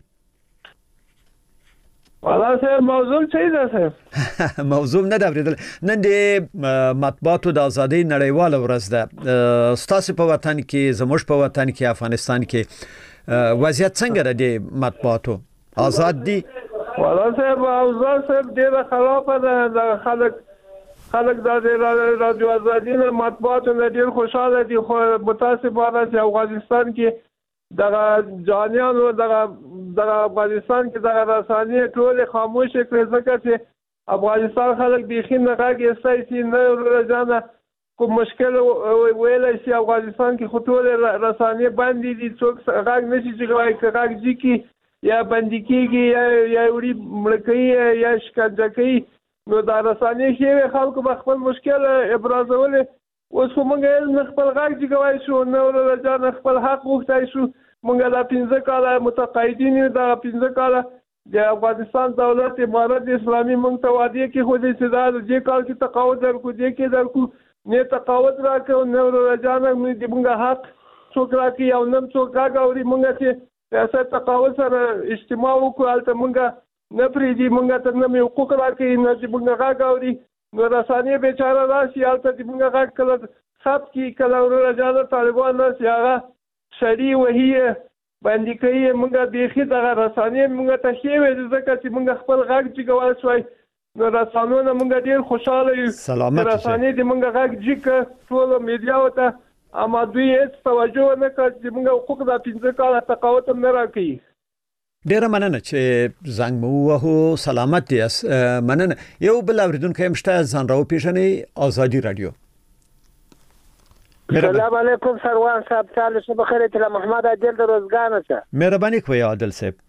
والا صاحب موضوع چي ده صاحب موضوع نه دا ورېدل نن د مطبوعاتو د ازادۍ نړیواله ورځ ده ستاسو په وطن کې زموږ په وطن کې افغانستان کې وضعیت څنګه د مطبوعاتو آزاد دي والا صاحب آزاد صاحب ډېر خراب ده خلک خلک د رادیو ازادۍ نه مطبوعاتو نه ډېر خوشاله دي خو متاسفانه چې افغانستان کې دغه جانیانو دغه دغه افغانستان کې دغه رسانې ټول خاموش کړي ځکه چې افغانستان خلک بيخي نه راګي سایسي نه ورځانه کوم مشکل ویلای شي افغانستان کې خطور رسانې باندې دي څوک راګ نشي چې راګ ځي کې یا باندې کېږي یا یا وړي مړکې یا شکنجه کوي نو دا رسانې شي خلکو په خپل مشکل ابرازول اوس موږ نه خپل غږ جګوای شو نو ورځانه خپل حق وغوښتای شو موږ د پنځه کاله متقاعدین د پنځه کاله د افغانستان دولت امارت اسلامي موږ ته وعده کې خو دې چې دا د کال کې تقاعد درکو دې کې درکو نه تقاعد راکو نو ورځانه موږ موږ حق څوک راکې او نن څوک راګوري موږ چې ریاست تقاعد سره اجتماع وکړو البته موږ نه پریږدي موږ ته نه حقوق راکې نه چې موږ راګوري نو رسانې بیچاره راشي البته چې موږ غږ کله خط کې کله ورځانه طالبان نه سیاغه شری وهي باندې کوي موږ بيخي دغه رسانې موږ ته شی وې ځکه چې موږ خپل غږ جګوال شوي نو رسانونه موږ ډیر خوشاله یو رسانې دې موږ غږ جګ ټول میډیا وته اما دوی هیڅ توجه نه کوي چې موږ حقوق د پنځه کاله تقاعد نه راکړي ډیره مننه چې زنګ مو وهو سلامت یاس مننه یو بل اوریدونکو هم شته ځان راو پیژنې آزادي رادیو السلام علیکم سروان صاحب تعالی صبح خیر ته محمد عادل د روزګان څخه مهرباني کوي عادل صاحب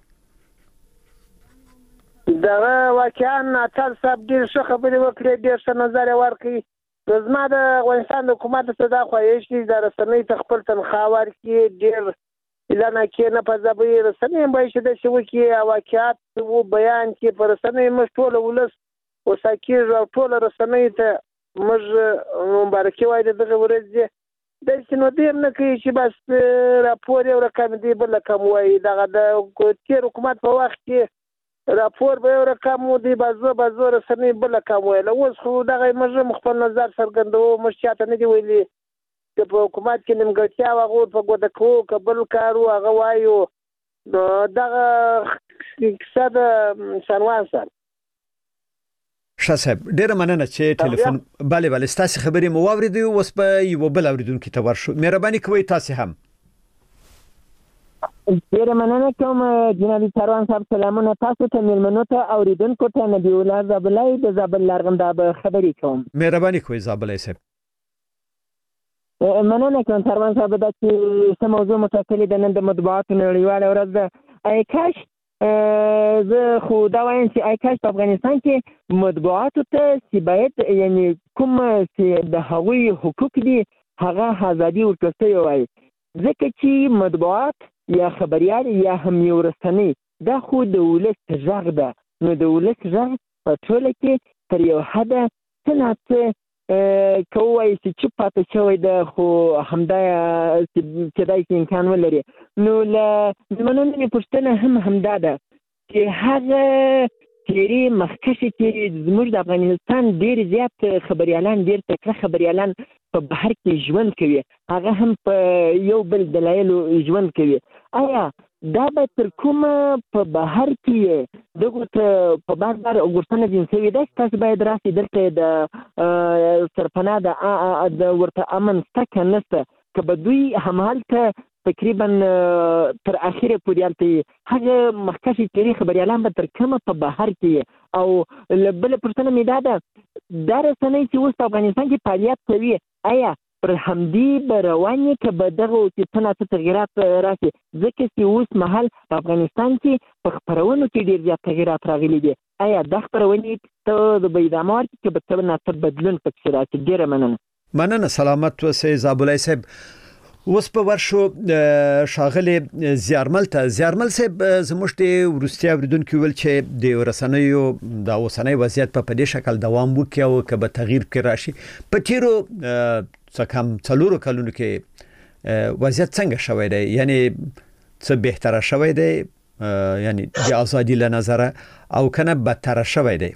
دا واقعا ناتل صاحب ډیر ښه خبرې وکړې ډیر ښه نظر ورکړي زما د افغانستان حکومت ته دا خواهش دي د رسنۍ تخپل تنخواه ورکړي ډیر اعلان کې نه په ځبې رسنۍ به چې د شو کې واقعات وو بیان کې پر رسنۍ مش ټول ولس او ساکیر ټول رسنۍ ته موږ مبارکي وایو دغه ورځ د سينو دې نه کوي چې بس راپور یو رقم دی بل رقم وایي دغه د تیر حکومت په وخت کې راپور به یو رقم دی بازو بازو رسنۍ بل رقم وایي اوس خو دغه موږ خپل نظر څرګندو مش چاته نه دی ویلي چې په حکومت کې نیمګړتیا واغور په ګوته کو قبل کارو هغه وایو دغه اقتصاد سنوان سره شاسب ډیره مننه چې ټلیفون bale bale ستاسو خبرې مو واوریدو اوس په یو بل اوریدونکو ته ورشو مهرباني کوئ تاسو هم ډیره مننه کوم جناب سروان صاحب سلامونه تاسو ته ملمنو ته اوریدونکو ته نبی الله زابلای د زابل لارغنده به خبرې کوم مهرباني کوئ زابلای صاحب مننه کوم سروان صاحب د څه موضوع متکلی د نن د مطبوعاتو نړیواله ورځ ده ای کاش زه خو دا وایم چې آی کاش په افغانستان کې مطبوعاتو ته چې باید یعنی کوم چې د هغوی حقوق دي هغه ازادي ورکړل شوی وای ځکه چې مطبوعات یا خبريال یا هم یو رسنۍ دا خو د ولس غږ ده. نو د ولس غږ په ټوله کې تر یو حده څه نه څه کوي چې چوپ پاتې شوی ده، خو همدا کېدای شي امکان ولري. نو له مننې پوښتنه هم همدا ده چې هغه تیری مخکشي چې زموږ د افغانستان ډېر زیات خبريالان ډېر تکړه خبريالان په بهر کې ژوند کوي، هغه هم په یو بل دلایلو ژوند کوي. آیا دا به تر کومه په بهر کې دغه ته په بار بار وګورتنه جنسوي ده؟ تاسو باید راسي دلته د سرپناه د ورته امن ستکه نسته که به دوی همالته تقریبا تر اخره پورې هلته هغه مخکشي تیری خبريالان به تر کومه په بهر کې. او بله پوښتنه مې دا ده دا رسنۍ چې اوس په افغانستان کې فعالیت کوي آیا پر همدې به روانې که به دغه چې څه نه څه تغیرات راشي؟ ځکه چې اوس مهال په افغانستان کې په خپرونو کې ډېر زیات تغیرات راغلي دي. آیا دا خپرونې ته د به ادامه ورکړي که به څه نه څه بدلون پکې راشي؟ ډېره مننه. مننه. سلامت اوسئ زابلای صاحب. اوس په ورشو شاغلي زیارمل ته زیارمل صاحب زموږ د ورستیا اوریدونکو ول چې د رسنیو د اوسنۍ وضعیت په پدې شکل دوام وکړي او که به تغییر کې راشي. په تیرو څه کم څلورو کلونو کې وضعیت څنګه شوی دی؟ یعنی څه بهتره شوی دی یعنی د ازادي له نظره او کنه بدتر شوی دی؟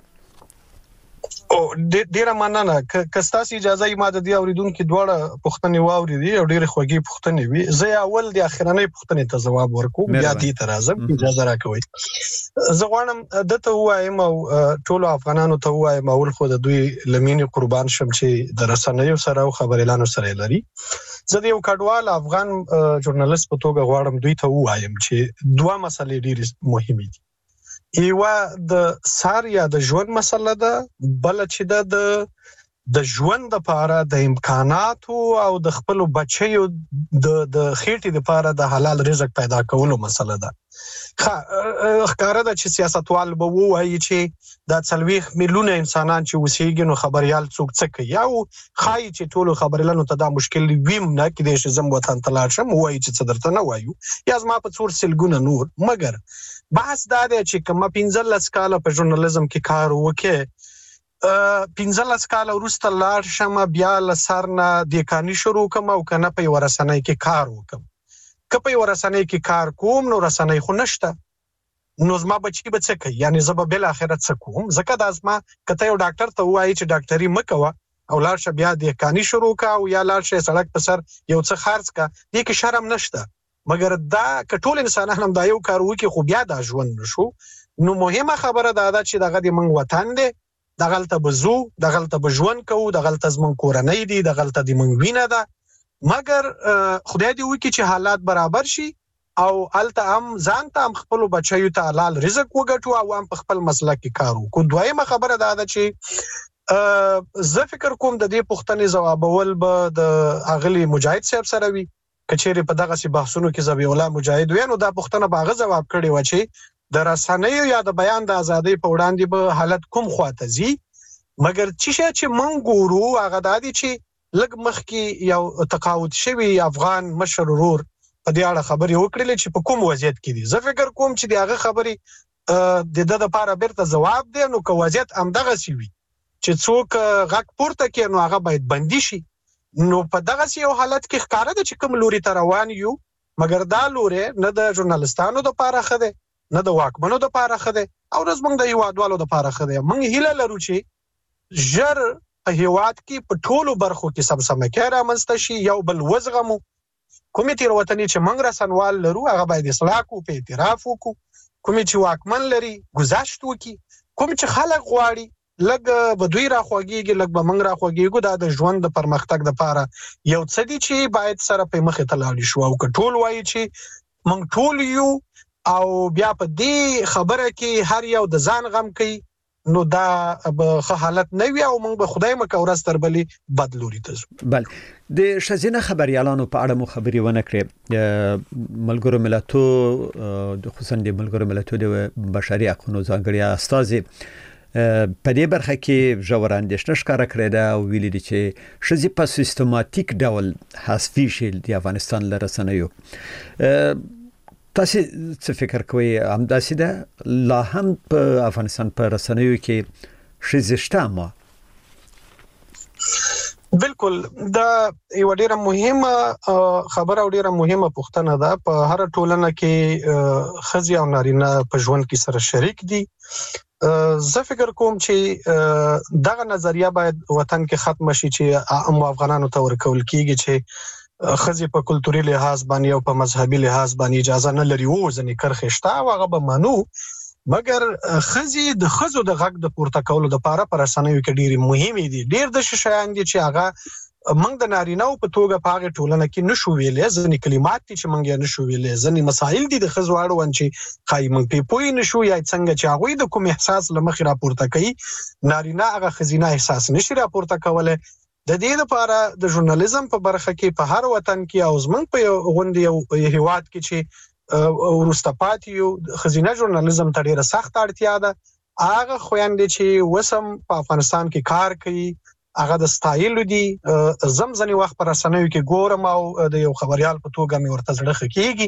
او ډیره مننه. که ستاسو اجازه یې ما د دې اوریدونکو دواړه پوښتنې واوریدي او ډیره خوږې پوښتنې وي. زه اول د اخرنۍ پوښتنې ته ځواب ورکوم بیا دې ته راځم، اجازه راکوئ. زه غواړم دته وایم او ټول افغانانو ته وایم اول خو د دوی لمینې قربان شم چې د رسنیو سره او خبريالانو سره لري. زه د یو کډوال افغان ژورنالیست په توګه غواړم دوی ته وایم چې دوه مسلې ډېرې مهمې دي. یو د سار یا د ژوند مسله ده، بل چې د د ژوند لپاره د امکاناتو او د خپل بچیو د د خېټې لپاره د حلال رزق پیدا کولو مسله ده. ښکاره ده چې سیاستوال به وایي چې دا څلوېښت میلیونه انسانان چې اوسېږي نو خبريال څوک څه کوي او ښایي چې ټولو خبريالانو ته دا مشکل ویم نه کېدای شي زم وطن ته لاړ شم وایي چې څه درته نه وایو یا زما په څور سلګونه نور. مګر بحث دا دی چې کومه پنځلس کاله په ژورنالیزم کې کار وکړې، پنځلس کاله وروسته لاړ شم بیا له سر نه دیکاني شروع کوم او کنه په یوه رسنۍ کې کار وکړم. که په یوه رسنۍ کې کار کوم نو رسنۍ خو نشته، نو زما بچي به څه کوي؟ یعنی زه به بالاخره څه کوم؟ ځکه دا زما که ته یو ډاکټر ته ووایي چې ډاکټري مه کوه او لاړ شه بیا دیکاني شروع کړه او یا لاړ شه سړک په سر یو څه خرڅ کړه، دې کې شرم نشته. مګر دا که ټول انسانان هم دا یو کار وکړي خو بیا دا ژوند نشو. نو مهمه خبره دا ده چې دغه د موږ وطن دی، دغلته به ځو، دغلته به ژوند کوو، دغلته زموږ کورنۍ دي، دغلته د موږ وینه ده. مګر خدای دې وکړي چې حالات برابر شي او هلته هم ځان ته هم خپلو بچیو ته حلال رزق وګټو او هم په خپل مسلک کې کار وکړو. دویمه خبره دا ده چې زه فکر کوم د دې پوښتنې ځوابول به د اغلی مجاهد صاحب سره وي. کچېره په دغه سي بحثونو کې ذبیح الله مجاهد وینو دا پوښتنه باغه جواب کړي و چې د رسنیو یا د بیان د ازادۍ په وړاندې به حالت کوم خواته زی. مګر چې چې مونږ ګورو هغه د دې چې لګ مخ کې یو تقاعد شوی افغان مشر ورور په دې اړه خبرې وکړلې چې په کوم وضعیت کې دي. زه فکر کوم چې دغه خبرې د د لپاره بیرته جواب دی نو که وضعیت همدغه سی وي چې څوک غږ پورته کوي نو هغه باید بندي شي. نو په دغه یو حالت کې ښکاره ده چې کوم لوري ته روان یو، مګر دا لوري نه د ژورنالیستانو د لپاره خده نه د واکمنو د لپاره خده او زمونږ د هیوادوالو د لپاره خده. موږ هیله لرو چې ژر په هیواد کې په ټولو برخو کې سمسمه رامنځته شي، یو بل وزغمو. کومې تېروتنې چې موږ رسنوال لرو هغه باید اصلاح کړو، په اعتراف وکړو. کومې چې واکمن لري گذشت وکړي، کوم چې خلک غواړي لګ به دوی راخواږيږي لګ به موږ راخواږيږو. دا د ژوند د پرمختګ لپاره یو څه دي چې باید سره په مخه تلاړ شو او کټول وایي چې موږ ټول یو او بیا په دې خبره کې هر یو د ځان غم کوي نو دا به حالت نه وي او موږ به خدای مکه ورځ تر بلې بدلوري ته ځو. بل د شزینه خبريالانو په اړه مو خبري ونه کړې. ملګرو ملتونو د خصوصا د ملګرو ملتونو د بشري حقوقو ځانګړي استازي په دې برخه کې ژور اندېښنه ښکاره کړې ده او ویلي دي چې ښځې په سیستماتیک ډول حذفي شي د افغانستان له رسنیو. تاسو څه فکر کوئ همداسې ده لا هم په افغانستان په رسنیو کې شزشته ما بالکل دا یو ډیره مهمه خبره او ډیره مهمه پوښتنه ده په هر ټولنه کې خزي او نارینه په ژوند کې سره شریک دي. زه فکر کوم چې دغه نظریه باید وطن کې ختم شي چې عام افغانانو ته ورکول کیږي چې خزي په کلتوري لحاظ باندې او په مذهبي لحاظ باندې اجازه نه لري او ځنې کرخښتا او هغه به منو، مګر خزي د خزو د غږ د پورته کولو لپاره پر رسنیو کې ډېری مهمه دي. ډېر د شیان دي چې هغه موږ د نارینه په توګه په هغه ټولنه کې نشو ویلې، ځنې کلمات چې موږ یې نشو ویلې، ځنې مسایل دي د خزو اړوند چې خای موږ په پوی نشو یا څنګه چې هغه د کوم احساس لمخې راپورته کوي نارینه هغه خزینه احساس نشي راپورته کولای. د دې لپاره د ژورنالیزم په برخه کې په هر وطن کې او زمونږ په غونډه یو هیواد کې چې ورسته پاتې یو خزینه ژورنالیزم ته ډیره سخت اړتیا ده. هغه خويندې چې وسم په افغانستان کې کار کوي هغه د سټایل دي، زمزنی وخت پر رسنیو کې ګورم او د یو خبريال په توګه مې ورته زړه خکېږي،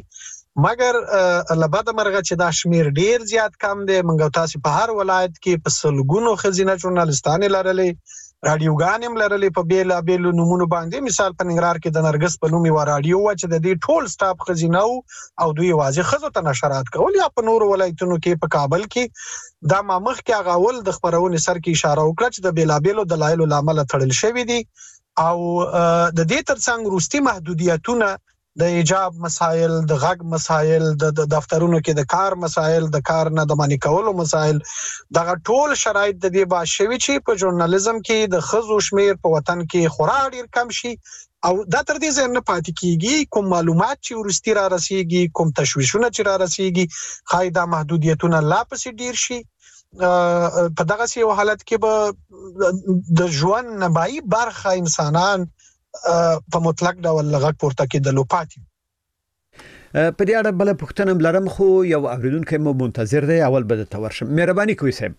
مګر لبد مرغه چې دا شمیر ډیر زیات کم دی. منګو تاسو په هر ولایت کې په سلګونو خزینه ژورنالیستان لرلې، رادیوګان هم لرلې په بیل بیل نمونه باندې. مثال په ننګرهار کې د نرګس په نومي و رادیو و چې د دې ټول سټاپ خزینه او دوی واځي خزو ته نشرات کول، یا په نور ولایتونو کې په کابل کې دا مامخ کې غاول د خبرونې سر کې اشاره وکړه چې د بیلابېلو دلایلو لامل تړل شوی دي او د دې ترڅنګ روستي محدودیتونه د ایجاب مسایل، د غږ مسایل، د دفترونو کې د کار مسایل، د کار نه د معنی کولو مسایل، دغه ټول شرایط د دې باشوي چې په ژورنالیزم کې د خزو شمیر په وطن کې خورا ډیر کم شي او دا تر دې ځای نه پاتې کیږي. کوم معلومات چې ورستی را رسیږي، کوم تشویشونه چې را رسیږي، خای دا محدودیتونه لا پسې ډیر شي. په دغه یو حالت کې به د ژوند نبای برخه انسانان په مطلق ډول لغت پورته کېدلو پاتې. په دې اړه بل پوښتنه لرم خو یو اوریدونکو مو منتظر دی، اول به د تورشم. مهرباني کوئ صاحب،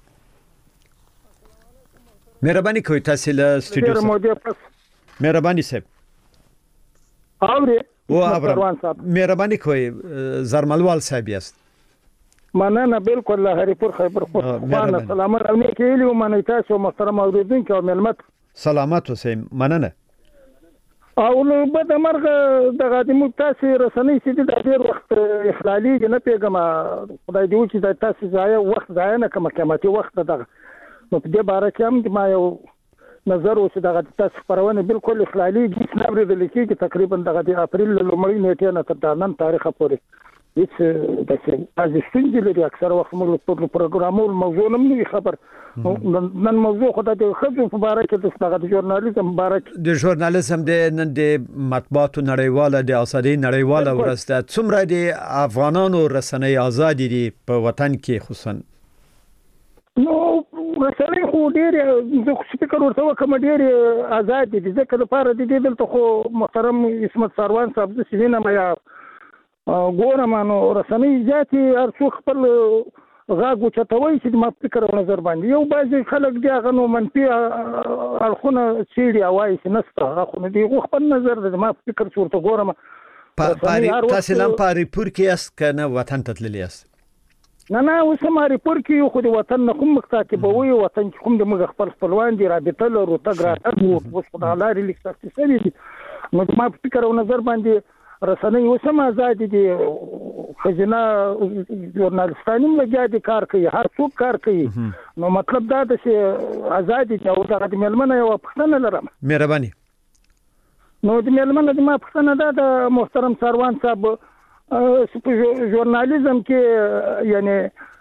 مهرباني کوئ تاسو له سټوډیو. مهرباني صاحب اوري او ابروان صاحب مهرباني کوئ زرملوال صاحب یاست. مننه بالکل له هریپور خیبر خوانه سلامت او نه کېلو منه تاسو محترم اوریدونکو او ملمت سلامت اوسئ. مننه او نو به د مرغ د غادمو تاسو رسنۍ چې د ډیر وخت اخلالي نه پیغام خدای دې چې د تاسو ځای وخت ځای نه کوم قیمتي وخت دغه نو په دې باره کې هم ما یو نظر اوس دغه تاسو خبرونه بالکل اخلالي دي نبرې د لیکي تقریبا دغه د اپریل لومړۍ نیټه نه تر نن تاریخ پورې هیڅ د څه ستونزې لري. اکثر وخت موږ په پروګرامونو موضوع نه موږ خبر نن موضوع خدای د خبرو په اړه کې دغه د ژورنالیزم بارک د ژورنالیزم د نن د مطبوعاتو نړیواله د ازادي نړیواله ورځ ده. څومره د افغانانو رسنۍ ازادي دي په وطن کې خصوصا؟ نو رسنۍ خو ډېر زه فکر ورته کوم ډېر آزاد دي، ځکه لپاره د دې دلته خو محترم اسمت سروان صاحب د سینما یا ګورم نو رسنۍ ذاتي هر څوک خپل غاغو چتوي چې ما فکر او نظر باندې یو بعضي خلک دی هغه نو منفي الخونه سیړي اوای چې نسته خو دې خو خپل نظر د ما فکر څورته ګورم. تاسو لم په ریپورت کې اس کنه وطن ته تللی اس نه نه اوس ما ریپورت کې خو د وطن نه کوم مختاکبوي وطن کوم د مغ خپل خپلوان دي رابطه لرو تګرا او اوس په لاري لیک څه دي نو ما فکر او نظر باندې رسنۍ اوسم آزاد دي، خزینه ژورنالیستان هم لګیا دي کار کوي، هر څوک کار کوي. نو مطلب دا ده چې آزاد دي او دغه د ملمنه یو پښتنه لرم. مهرباني نو د ملمنه د ما پښتنه دا د محترم سروان صاحب په ژورنالیزم کې یعنی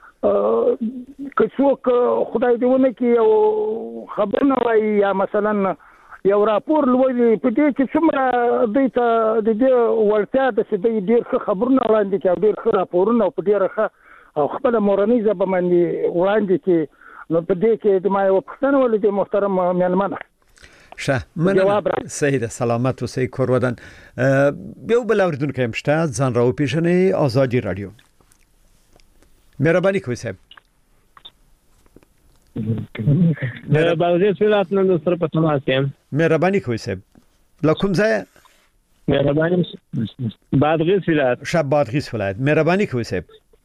که څوک خدای دې ونه کې یو خبر نه وایي یا مثلا یو راپور لوي په دې کې څومره دوی ته د دې ورته د دې ډېر خبرونه وړاندې کوي، ډېر ښه راپورونه په ډېر ښه او خپل مورنۍ ژبه باندې وړاندې کوي. نو په دې کې د ما یو پښتنه ولې محترم مېلمنه شه مننه صحیح ده. سلامت اوسئ کور ودان. یو بل اوریدونکو هم شته، ځان راو پیژنې ازادي رادیو. مهرباني کوئ صاحب. باوزه سولات نن سره په تماس یم. مهرباني کوئ صاحب. لکم ځای مهرباني بادغیس ولایت شب بادغیس ولایت مهرباني کوي صاحب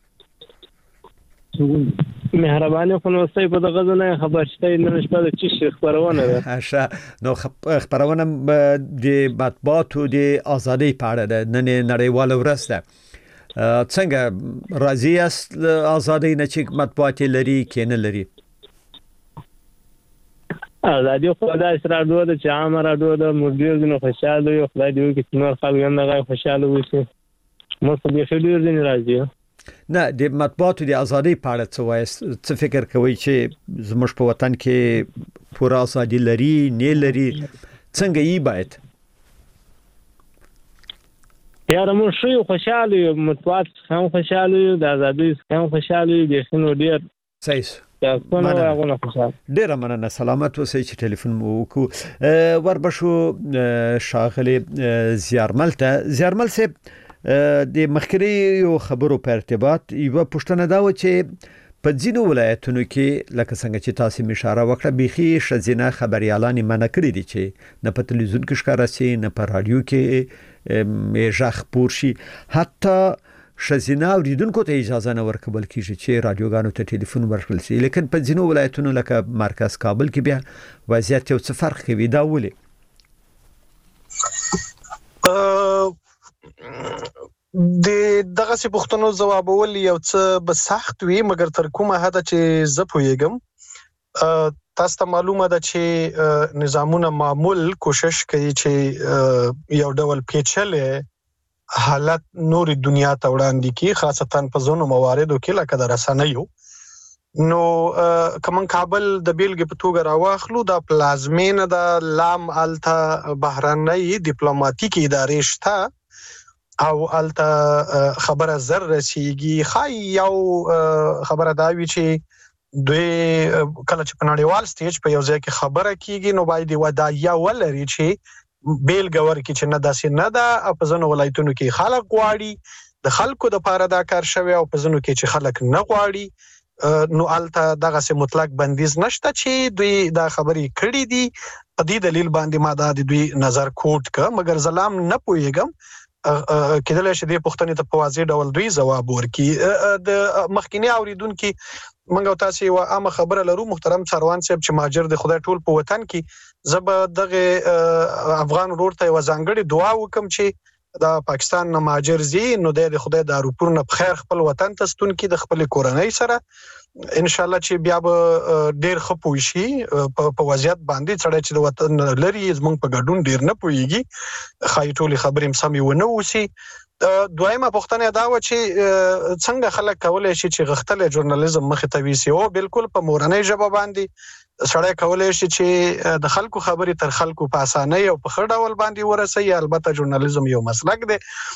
مهرباني خو نو ستای په دغه ځنه خبر شته نن شپه د چی خبرونه ده ښه نو خبرونه د مطبوعاتو د ازادۍ په اړه ده نن نړیواله ورځ ده څنګه راضي است ازادۍ نه چې مطبوعات لري کینه لري ازادي خو د اسرائیل د عام راډیو د مدیر د خوشاله یو خدای دې کې نور خلک هم نه خوشاله وي مو په دې خبرې دې راځي نه د مطبوعاتو د ازادۍ په اړه څه وایي څه فکر کوي چې زموږ په وطن کې پوره ازادي لري نه لري څنګه یې باید یاره موږ شو خوشاله یو مطبوعات هم خوشاله یو د ازادۍ هم خوشاله یو د خنو ډیر صحیح ډیره مننه سلامت اوسئ چې ټلیفون مو وکړو وربشو شاغلي زیارمل ته زیارمل سه د مخکري یو خبرو په ارتباط یو پښتنه دا و چې په ځینو ولایتونو کې لکه څنګه چې تاسو اشاره وکړه بيخي شزینه خبريالان منع کړی دي چې نه په تلویزیون کې ښکارا شي نه په رادیو کې ژغ پور شي حتی شزینه اوریدونکو ته اجازه نه ورکول کیږي چې رادیوګانو ته ټلیفون ورکړل شي لیکن په ځینو ولایتونو لکه مرکز کابل کې بیا وضعیت یو څه فرق کوي دا ولې د دغه څه پوښتنو جوابول یو څه به سخت وي مګر تر کومه حد چې زه پوهیږم تاسو ته معلومه ده چې نظامونه معمول کوشش کوي چې یو ډول پیچلې حالت نور دنیا ته وړاندې کی خاصتا په زونو مواردو کې لکه د رسنیو نو کمن کابل د بیلګې په توګه راوخلو د پلازمینه د لام التا بهرنۍ ډیپلوماټیک ادارې شته او التا خبره زر رسیږي خای یو خبره دا وی چې دوی کله چې په نړیوال سټیج په یو ځای کې خبره کیږي نو باید ودایا ولري چې بیل گور کې چې نه داسې نه ده په ځنو ولایتونو کې خلک غواړي د خلکو د پاره دا کار شوی او په ځنو کې چې خلک نه غواړي نو الته دغه سه مطلق بندیز نشته چې دوی دا خبرې کړې دي په دې دلیل باندې ما دا د دوی نظر کوټ ک مګر زلام نه پويګم کېدل شي د پښتنې ته په واضح ډول دوی جواب ورکړي د مخکینی اوریدونکو منګو تاسو یو عامه خبره لرو محترم سروان صاحب چې ماجر د خدای ټول په وطن کې زب دغه افغان ورور ته وزنګړي دعا وکم چې دا پاکستان نه ماجر زی نو د خدای د اروپور نه بخیر خپل وطن ته ستون کې د خپل کورنۍ سره ان شاء الله چې بیا به ډیر خپوي شي په وضعیت باندې چې د وطن لري زمونږ په ګډون ډیر نه پويږي خای ټولي خبرې سمې ونه وسی دویمه پښتنه دا و چې څنګه خلک کولای شي چې غختل ژورنالیزم مخ ته ویسي او بالکل په مورنۍ ژبه باندې سړی کولای شي چې د خلکو خبرې تر خلکو په اسانۍ او په خړډول باندې ورسي البته ژورنالیزم یو مسلک دی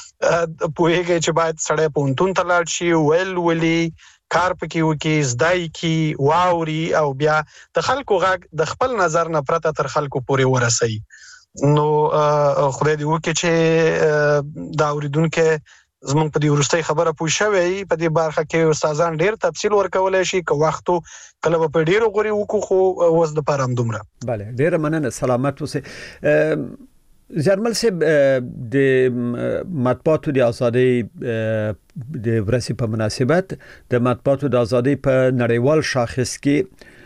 پوهیږي چې باید سړی په انتون تلاړ شي ویل ولي کار پکې وکي زدای کی واوري او بیا د خلکو غږ د خپل نظر نه پرته تر خلکو پورې ورسي نو خدای دې وکړي چې دا اوریدونکو زمونږ په دې ورستۍ خبره پوه شوی په دې برخه کې استادان ډیر تفصیل ورکولای شي که وختو کله په ډیرو غوري وکړو خو وز د پاره هم دومره bale ډیر مننه سلامت اوسئ زرمل صاحب د مطبوعاتو د ازادۍ د ورځې په مناسبت د مطبوعاتو د ازادۍ په نړیوال شاخص کې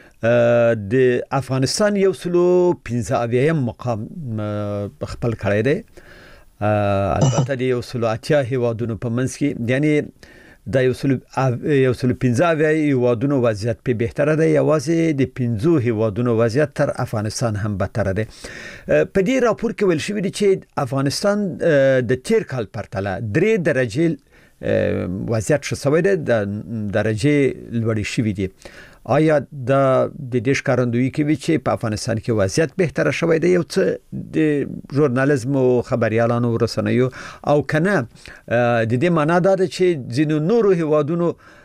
د افغانستان یو سلو پنځه اویایم مقام خپل کړی دی البته د یو سلو اتیا هیوادونو په منځ کې یعنی د یو سلو یو سلو پنځه اویا هیوادونو وضعیت په بهتره دی یوازې د پنځو هیوادونو وضعیت تر افغانستان هم بدتر دی په دې راپور کې ویل شوی دی چې افغانستان د تیر کال پرتله درې درجه وضعیت شوی دی د درجه لوړی شوی دی آیا د د دیش کارندوی کې وی چې په افغانستان کې وضعیت بهتره شوی دی یو څه د ژورنالیزم او خبريالانو رسنیو او کنه د دې معنی دا ده چې ځینو نورو هیوادونو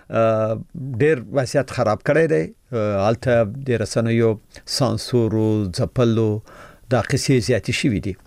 ډېر وضعیت خراب کړی دی البته د رسنیو سانسور او ځپلو د قصې زیاتې شوې دي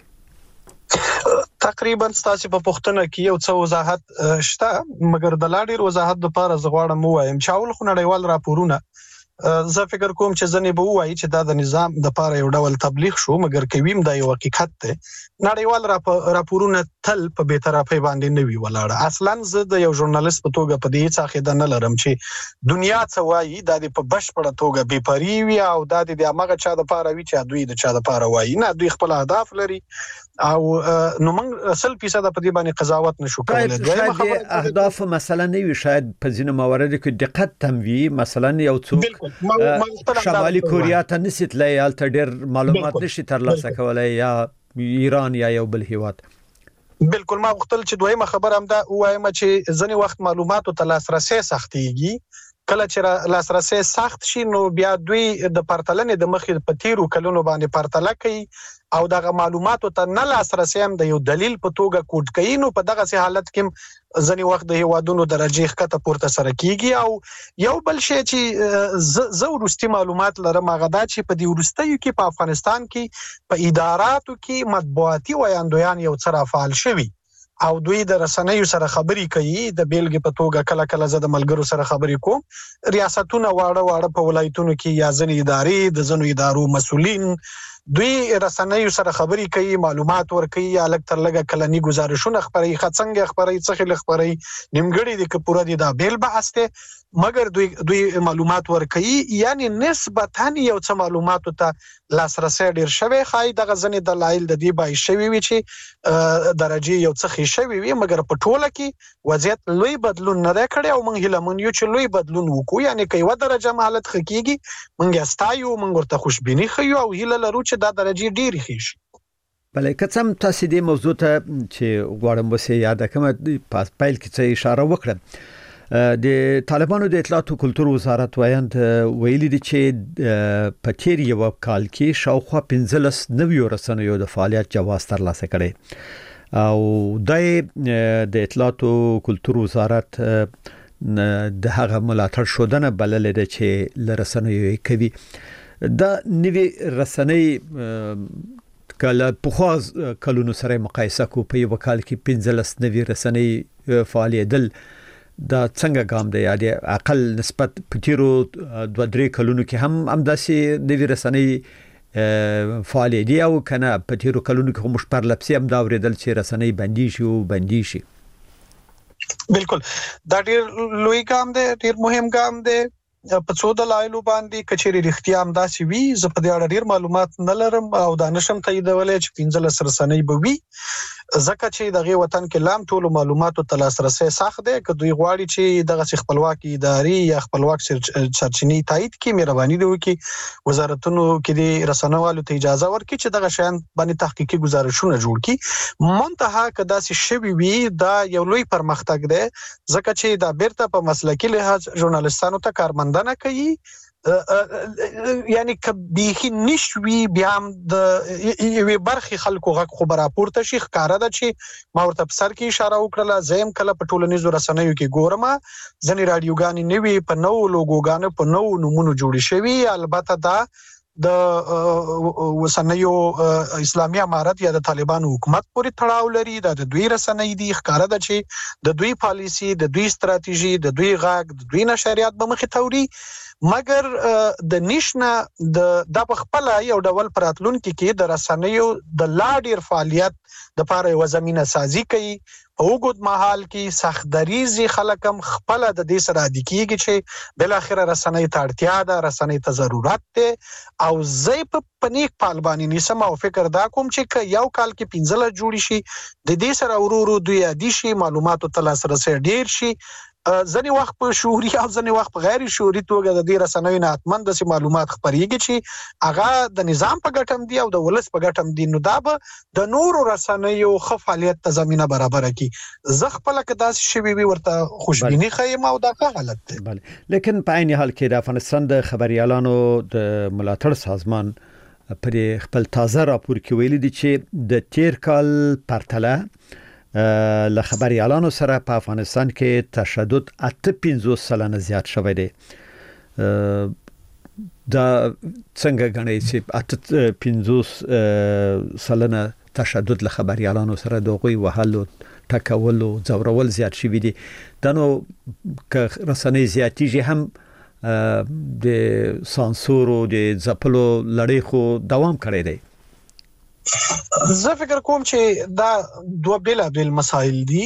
تقریبا ستاسو په پښتنه کې یو څه وضاحت شته مګر د لاډیر وضاحت لپاره زغواړم وایم چې اول خو نړیوال راپورونه زه فکر کوم چې ځنې به وایي چې دا د نظام د پاره یو ډول تبلیغ شو، مګر کویم دا یو حقیقت دی. نړیوال راپورونه تل په بې طرفۍ باندې نه وی ولاړه. اصلا زه د یو ژورنالیست په توګه په دې څه عقیده نه لرم چې دنیا څه وایي دا د په بشپړه توګه بې پرې وي او دا د هغه چا د پاره وي چې دوی د چا د پاره وایي. نه، دوی خپل اهداف لري او نو موږ سل فیصد په دې باندې قضاوت نشو کولای. دوی خبره اهداف مثلا نه وي، شاید په ځینو مواردو کې دقت تم وي. مثلا یو څوک شمالي کوریا ته نشي تللی، هلته ډېر معلومات نشي ترلاسه کولای، یا ایران یا یو بل هیواد. بالکل. ما غوښتل چې دویمه خبره هم دا وایم چې ځینې وخت معلوماتو ته لاسرسي سختيږي. کله چې لاسرسي سخت شي نو بیا دوی د پرتلنې د مخې په تیرو کلونو باندې پرتله کوي او دغه معلوماتو ته نه لاسرسي هم د یو دلیل په توګه کوټ کوي. نو په دغه سي حالت کې ځنې وخت د هیوادونو درجه ښکته پورته سره کیږي. او یو بل شی چې زه ورستي معلومات لرم هغه دا چې په دې ورستیو کې په افغانستان کې په اداراتو کې مطبوعاتي ویاندویان یو څه رافعال شوي او دوی د رسنیو سره خبرې کوي. د بیلګې په توګه کله کله زه د ملګرو سره خبرې کوم، ریاستونه واړه واړه په ولایتونو کې یا ځینې ادارې د ځینو ادارو مسؤلین دوی رسنیو سره خبرې کوي، معلومات ورکوي، یا لږ تر لږه کلني ګزارشونه خپروي، څنګه خپروي، څه خل خپروي، نیمګړي دي که پوره دي، دا بیل بحث دی. مګر دوی دوی معلومات ورکوي، یعنی نسبتاً یو څه معلوماتو ته لاسرسي ډیر شوی. خای دغه ځنې دلایل د دې بای شوی وي چې درجه یو څه خې شوی وي، مګر په ټوله کې وضعیت لوی بدلون نه کړی او موږ هیله مون یو چې لوی بدلون وکړو. یعنی که یو درجه حالت خکېږي موږ استایو، موږ ورته خوشبیني خو او هیله لرو چې دا درجه ډیر خې شي. بلې کڅم تاسو دې موضوع ته چې غواړم وسه یاد کوم په پایل کې څه اشاره وکړم. د طالبانو د اطلاعات او کلتور وزارت وایند ویلي دي چې په تیر یو کال کې شاوخوا پنځلس نویو رسنیو د فعالیت جواز ترلاسه کړي او د اطلاعات او کلتور وزارت د هغه ملاتړ شودنه بلل دي چې لرسنیو کوي. دا نوی رسنۍ کله په خاص کلونو سره مقایسه کو په یو کال کې پنځلس نوی رسنۍ فعالیدل دا څنګه ګام دی؟ یادي اقل نسبت په تیرو دوه درې کلونو کې هم همداسې د رسنۍ فعالیت دی او کنه په تیرو کلونو کې هم شپږ لپسي هم دا ورېدل چې رسنۍ بندي شي او بندي شي. بالکل دا ډیر لوی ګام دی، ډیر مهم ګام دی. په څو دلایلو باندې کچېری رښتیا هم داسې وي. زه په دې اړه ډیر معلومات نه لرم او دا نشم تاییدولای چې پنځلس رسنۍ به وي، ځکه چې دغه وطن کې لام ټول معلوماتو ته لاسرسي سخت دی. که دوی غواړي چې دغه خپلواکي اداري یا خپلواک سرچینې تایید کړي، مهرباني دی وکړي وزارتونو کې د رسنوالو ته اجازه ورکړي چې دغه شیان باندې تحقیقي گزارشونه جوړ کړي. منتها که داسې شوي وي دا یو لوی پرمختګ دی، ځکه چې دا بیرته په مسلکي لحاظ ژورنالیستانو ته کارمندانه کوي. یعنی کبیخي نشوي بیا هم د یوې برخې خلکو غږ خو راپورته شي. ښکاره ده چې ما ورته په سر کې اشاره وکړله، زه هم کله په ټولنیزو رسنیو کې ګورم ځینې راډیوګانې نوي په نوو لوګوګانو په نوو نومونو جوړې شوي. البته دا د وسنیو اسلامي امارت یا د طالبانو حکومت پورې تړاو لري. دا د دوی رسنۍ دي. ښکاره ده چې د دوی پالیسی، د دوی ستراتیژي، د دوی غږ، د دوی نشریات به مخې ته وړي. مګر د نشنه د د خپل یو ډول پراتلونکو کې د رسنیو د لا ډیر فعالیت د لپاره یو زمينه سازي کوي. په وګد محل کې سختدریزي خلکم خپل د دې سره د کیږي چې بل اخر رسنۍ ته اړتیا ده، رسنۍ ته ضرورت ده او زه په پنیک پالبانی نسم او فکر دا کوم چې یو کال کې پنځله جوړی شي د دې سره ورورو دوی ادي شي معلوماتو ته لاسرسي ډیر شي. ځنې وخت په شعوري او ځنې وخت په غیر شعوري توګه د دې رسنیو نه اتمن د معلومات خبريږي چې هغه د نظام په ګټم دی او د ولس په ګټم دی. نو دا به د نورو رسنیو خفالیت ته زمينه برابر کړي. زه خپل کدا شوي وي ورته خوشبيني خیم او دا غلط دی. بله، لیکن په عین حال کې د افغانستان د خبريالانو د ملاتړ سازمان پر خپل تازه راپور کې ویلي دي چې د تیر کال پرتله له خبريالانو سره په افغانستان کې تشدد اته پنځوس سلنه زیات شوی دی. دا څنګه غنئ چې اته پنځوس سلنه تشدد له خبريالانو سره دوغوي وهلو ټکول او ځورول زیات شوی دی. دا نو که رسنۍ زیاتیږي هم د سانسور او د ځپلو لړۍ خو دوام کړی دی. زه فکر کوم چې دا دوه بیلابیل مسایل دي.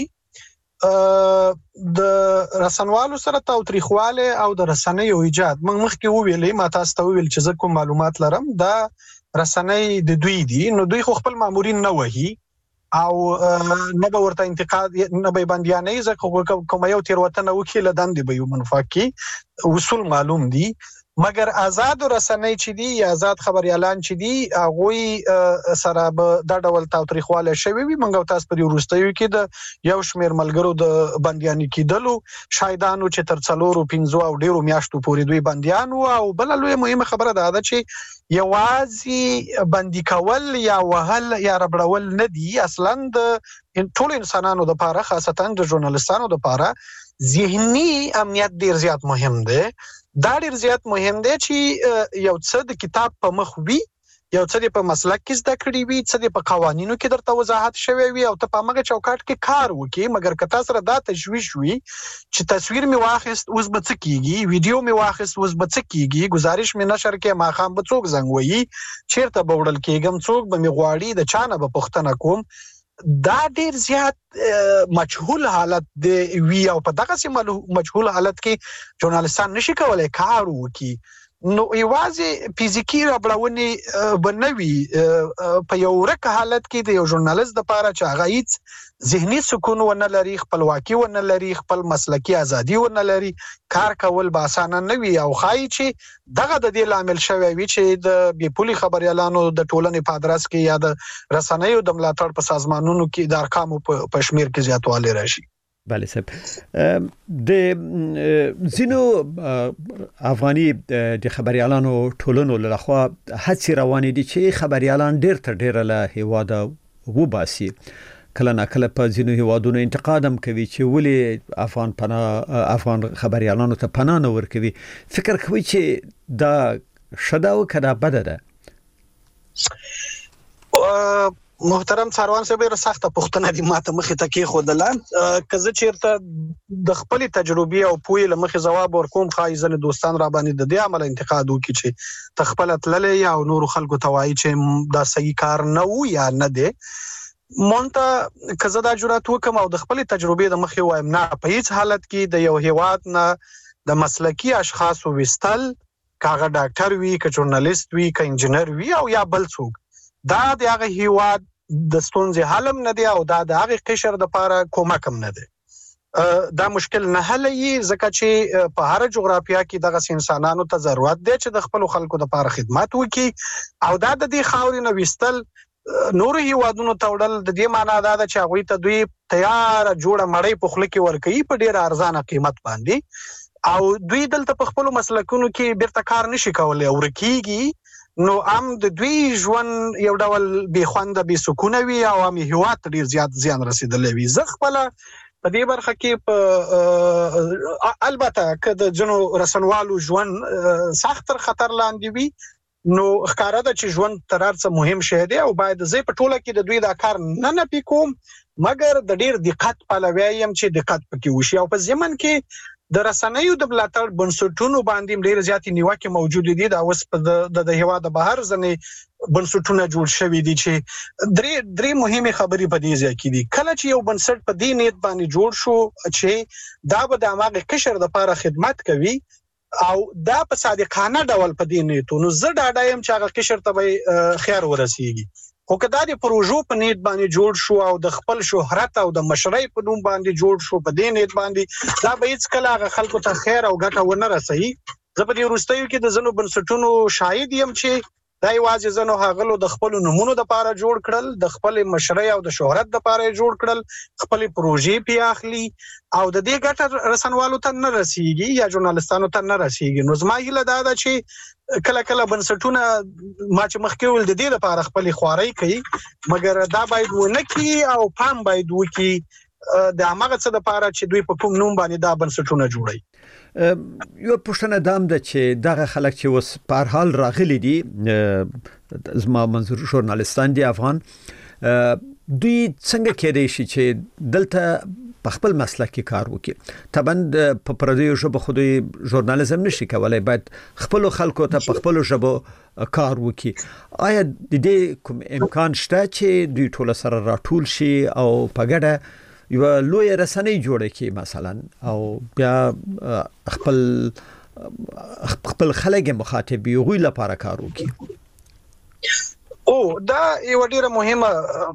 د رسنوالو سره تاوتریخواله او د رسنیو ایجاد موږ مخکې وویلې ما تاسو ته ویل چې زه کوم معلومات لرم دا رسنۍ د دوی دي نو دوی خو خپل مامورین نه وهي او نه به ورته انتقاد نه به باندې ځکه کوم یو تیروتنه وکړي لدان دی به یو منفاکي اصول معلوم دي مګر آزاد رسنۍ چې دي یا آزاد خبريالان چې دي هغه سره به د ډول تاوتریخواله شوی وي منګو تاسو په وروستیو کې د یو شمیر ملګرو د بندياني کېدلو شایدانو چې تر څلورو پنځو او ډیرو میاشتو پورې دوی بنديانو او بل لوی مهمه خبره ده چې یوازې بندي کول یا وهل یا ربړول نه دي اصلا د ټول انسانانو د لپاره خاصتا د ژورنالستانو د لپاره ذهني امنیت ډیر زیات مهم دی. دا ډیر زیات مهم دی چې یو څه د کتاب په مخ وي یو څه د په مسلک کې زده کړی وي څه د په قوانینو کې درته وضاحت شوی وي او ته په هغه چوکاټ کې کار وکړي مګر کته سره دا تشویش وي چې تصویر می واخیست اوس به څه کیږي ویډیو می واخیست اوس به څه کیږي گزارش می نشر کې ما خام به څوک زنګ وایي چیرته به وړل کېږم څوک به می غواړي د چانه به پښتنه کوم دا ډیر زیات مجهول حالت دی وی او په دغه سي مجهول حالت کې ژورنالستان نشي کولای کار وکړي نو یوازې فزیکی رابړونی بنوي په یو ورکه حالت کې د یو ژورنالیست لپاره چې هغه هیڅ ذهني سکون ونه لري خپلواکي ونه لري خپل مسلکي ازادي ونه لري کار کول به اسانه نه وي او خای چې دغه د دې لامل شوی وي چې د بیپولي خبريالانو د ټولنې په ادرس کې یا د رسنیو د ملاتړ په سازمانونو کې د ارقامو په شمیر کې زیاتوالی راشي. بله صاحب د زینو افغاني د خبريالانو ټولنو لخوا هڅې روانې دي چې خبريالان ډېر تر ډېره له هیواده وباسي کله نه کله په زینو هیوادونو انتقاد هم کوي چې ولې افغان پناه افغان خبريالانو ته پناه نه ورکوي فکر کوي چې دا شدا او کدا بده ده. محترم څاروان صاحب ډیره سخته پوښتنه دي ماته مخې ته کې خودله کزه چیرته د خپل تجربه او پوی له مخې جواب ورکوم خای زنه دوستان را باندې د دې عمل انتقاد وکړي چې تخپل تللې یا نور خلکو توای چې دا صحیح کار نه و یا نه دی مونته کزه دا جرأت وکم او د خپل تجربه د مخې وایم نه په هیڅ حالت کې د یو هیواد نه د مسلکی اشخاص وستل کاغه ډاکټر وی ک ژورنالیست وی ک انجنیر وی او یا بل څوک دا د هغه هیواد د ستونزې حلم نه دی او دا د هغه قشر د لپاره کومک هم نه دی دا مشکل نه حلې ځکه چې په هر جغرافیا کې دغه انسانانو ته ضرورت دی چې د خپل خلکو د لپاره خدمت وکړي او دا د دې خاورې نه وستل نور هیوادونو ته وړل د دې معنی دا ده چې هغه ته دوی تیار جوړه مړی په خله کې ورکړي په ډیر ارزانه قیمت باندې او دوی دلته په خپل مسلکونو کې بیرته کار نشي کولای او رکیږي نو ام د دوی ژوند یو ډول بې خوند بې سکون وي او ام هیواد ډیر زیات زیان رسیدلې وي زه خپل په دې برخه کې په البته که د جنو رسنوالو ژوند سخت تر خطر لاندې وي نو ښکارا ده چې ژوند تر هر مهم شی دی او باید زه په ټوله کې د دوی دا کار نه نه پکوم مګر د ډیر دقت پلوي يم چې دقت پکې وشي او په ځمن کې د رسنیو د بلاتړ بنسټونو باندې ډېر زیاتې نیوکې موجود دي دا اوس په د هیواد بهر ځنې بنسټونه جوړ شوي دي چې درې درې مهمه خبرې په دې ځای کې دي کله چې یو بنسټ په دې نیت باندې جوړ شو چې دا به د هغه قشر د لپاره خدمت کوي او دا په صادقانه ډول په دې نیت نو زه دا دایم چې هغه قشر ته به خیر ورسیږي خو کدا د پروژو په نیت باندې جوړ شو او د خپل شهرت او د مشرۍ په نوم باندې جوړ شو په دې نیت باندې دا به هیڅ کله هغه خلکو ته خیر او ګټه ونه رسوي زه په دې وروستیو کې د زنو بنسټونو شاهد یم چې دا یوازې زنو هغلو د خپل نمونه د لپاره جوړ کړل د خپل مشرۍ او د شهرت د لپاره جوړ کړل خپل پروژې پی اخلي او د دې ګټه رسنوالو ته نه رسیږي یا ژورنالستانو ته نه رسیږي نو زما هیله دا ده چې کله کله بنسټونه ما چې مخکې ول د دې لپاره خپل خواري کوي مګر دا باید ونه کی او پام باید وکي د هغه څه لپاره چې دوی په کوم نوم باندې دا بنسټونه جوړي یو پښتنه دام ده چې دغه خلک چې وس په حال راغلي دي زما منظور ژورنالستان دي افغان دوی څنګه کېدای شي چې دلته په خپل مسلک کې کار وکړي. طبعا په پردیو ژبه خو د ژورنالیزم نشي کولای، باید خپل خلکو ته په خپل ژبه کار وکړي. آیا د دې کوم امکان شته چې دوی ټول سره راټول شي او په ګډه یو لوی رسنۍ جوړه کړي مثلا، او بیا خپل خپل خلک مخاطب یو لپاره کار وکړي؟ او دا یو ډیره مهمه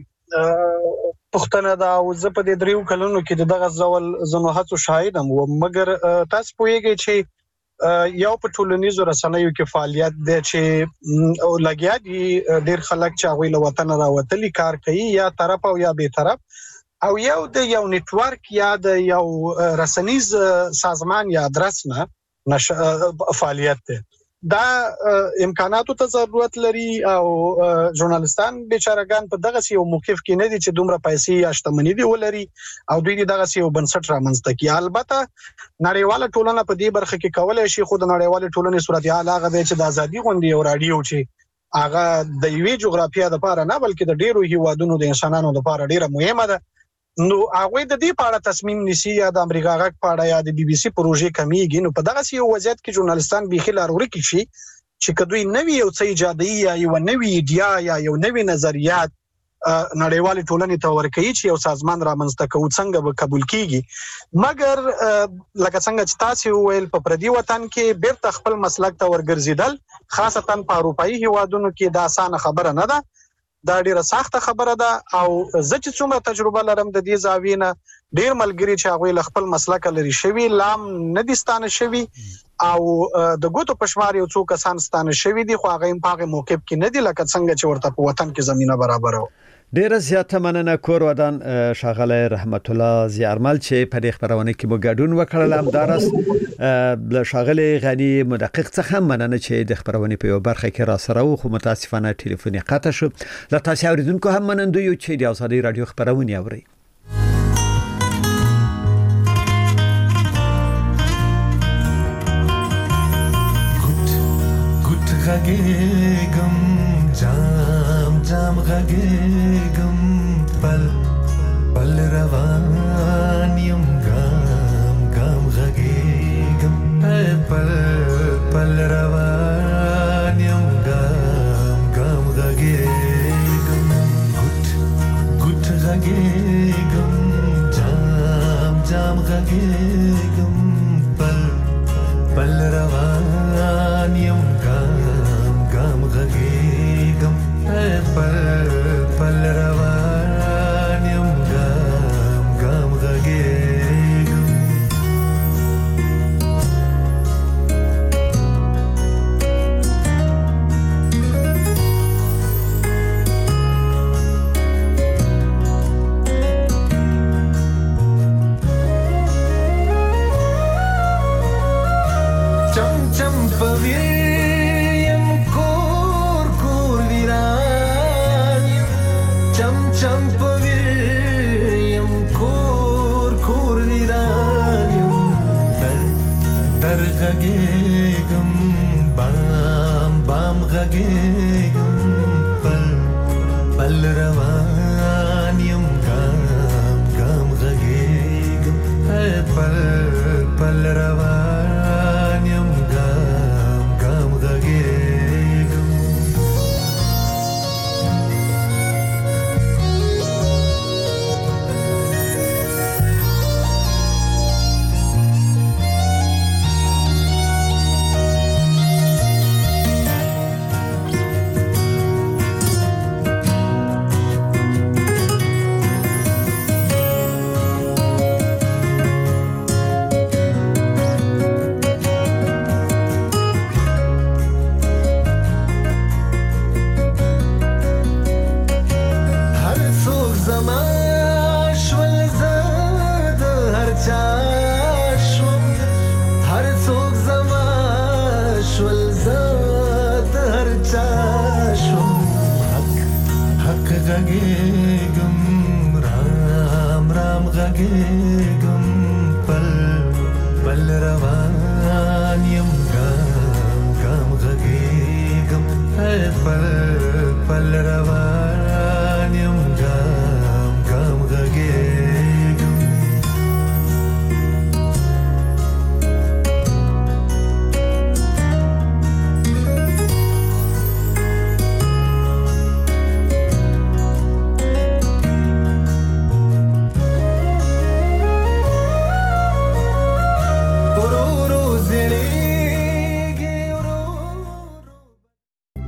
پښتنه دا او زه په دې دریو کلونو کې دغه ځول زنو هڅو شاهدم و، مګر تاسو پوهیږئ چې یو په ټولنیزو رسنیو کې فعالیت دی چې لګیا دي ډیر خلک چې هغه له وطن راوتلي کار کوي، یا طرف او یا به طرف، او یو د یو نتورک یا د یو رسنیز سازمان یا ادرس نه نش... فعالیت دی. دا امکاناتو ته ضرورت لري او ژورنالستان بیچارهګان په دغه یو موقف کې نه دي چې دومره پیسې یا شتمنۍ دی ولري او دوی دغه یو بنسټ رامنځته کړي. البته نړیواله ټولنه په دې برخه کې کولای شي، خو د نړیواله ټولنې صورتحال هغه دی چې د ازادي غونډې او رادیو چې هغه د یوې جغرافیه لپاره نه بلکې د ډیرو هیوادونو د انسانانو لپاره ډیره مهمه ده، نو هغه د دې په اړه تصمیم نیسي یا د امریکا غږ په اړه یا د بي بي سي پروژې کمیږي. نو په دغه یو وضعیت کې ژورنالستان به خلار ورکی شي چې کدوې نوې یو څه ایجادي یا یو نوې ایډیا یا یو نوې نظریات نړیوال ټولنې ته ورکوي چې یو سازمان رامنځته کوي څنګه به قبول کیږي. مګر لکه څنګه چې تاسو ویل په پردي وطن کې بیرته خپل مسلک ته ورګرځیدل، خاصتا په اروپאי هیوادونو کې دا اسانه خبره نه ده، دا ډیره سخته خبره ده. او زه چې څومره تجربه لرم د دې زاوینه، ډیر ملګری چې هغه خپل مسلک لري شوی لام نه دي ستانه شوی او د ګوتو پښمار یو څو کسان ستانه شوی دي، خو هغه په هغه موقف کې نه دي لکه څنګه چې ورته په وطن کې زمينه برابر و. ډیره زیاته مننه کور ودان شاغله رحمت الله زیارمل چې په دې خبرونه کې مو ګډون وکړل. هم دارس له شاغله غنی مدقق څخه مننه چې د خبرونه په یو برخه کې را سره و، خو متاسفانه ټلیفوني قطع شو. له تاسو اوریدونکو هم مننه یو چې د ازادي رادیو خبرونه اوري. غږېږم جام جام غږېږم پل پل روان یم ګام ګام غږېږم پل پل روان یم ګام ګام غږېږم ګوت ګوت غږېږم جام جام غږېږم پل پل روان یم پل پل روان یم ګام ګام غږېږم. چم چم پوی غږېږم بام بام غږېږم پل پل روان یم ګام ګام غږېږم پل پل روان یم ګام ګام غږېږم. غږېږم رام رام غږېږم پل پل روان یم ګام ګام غږېږم پل پل روان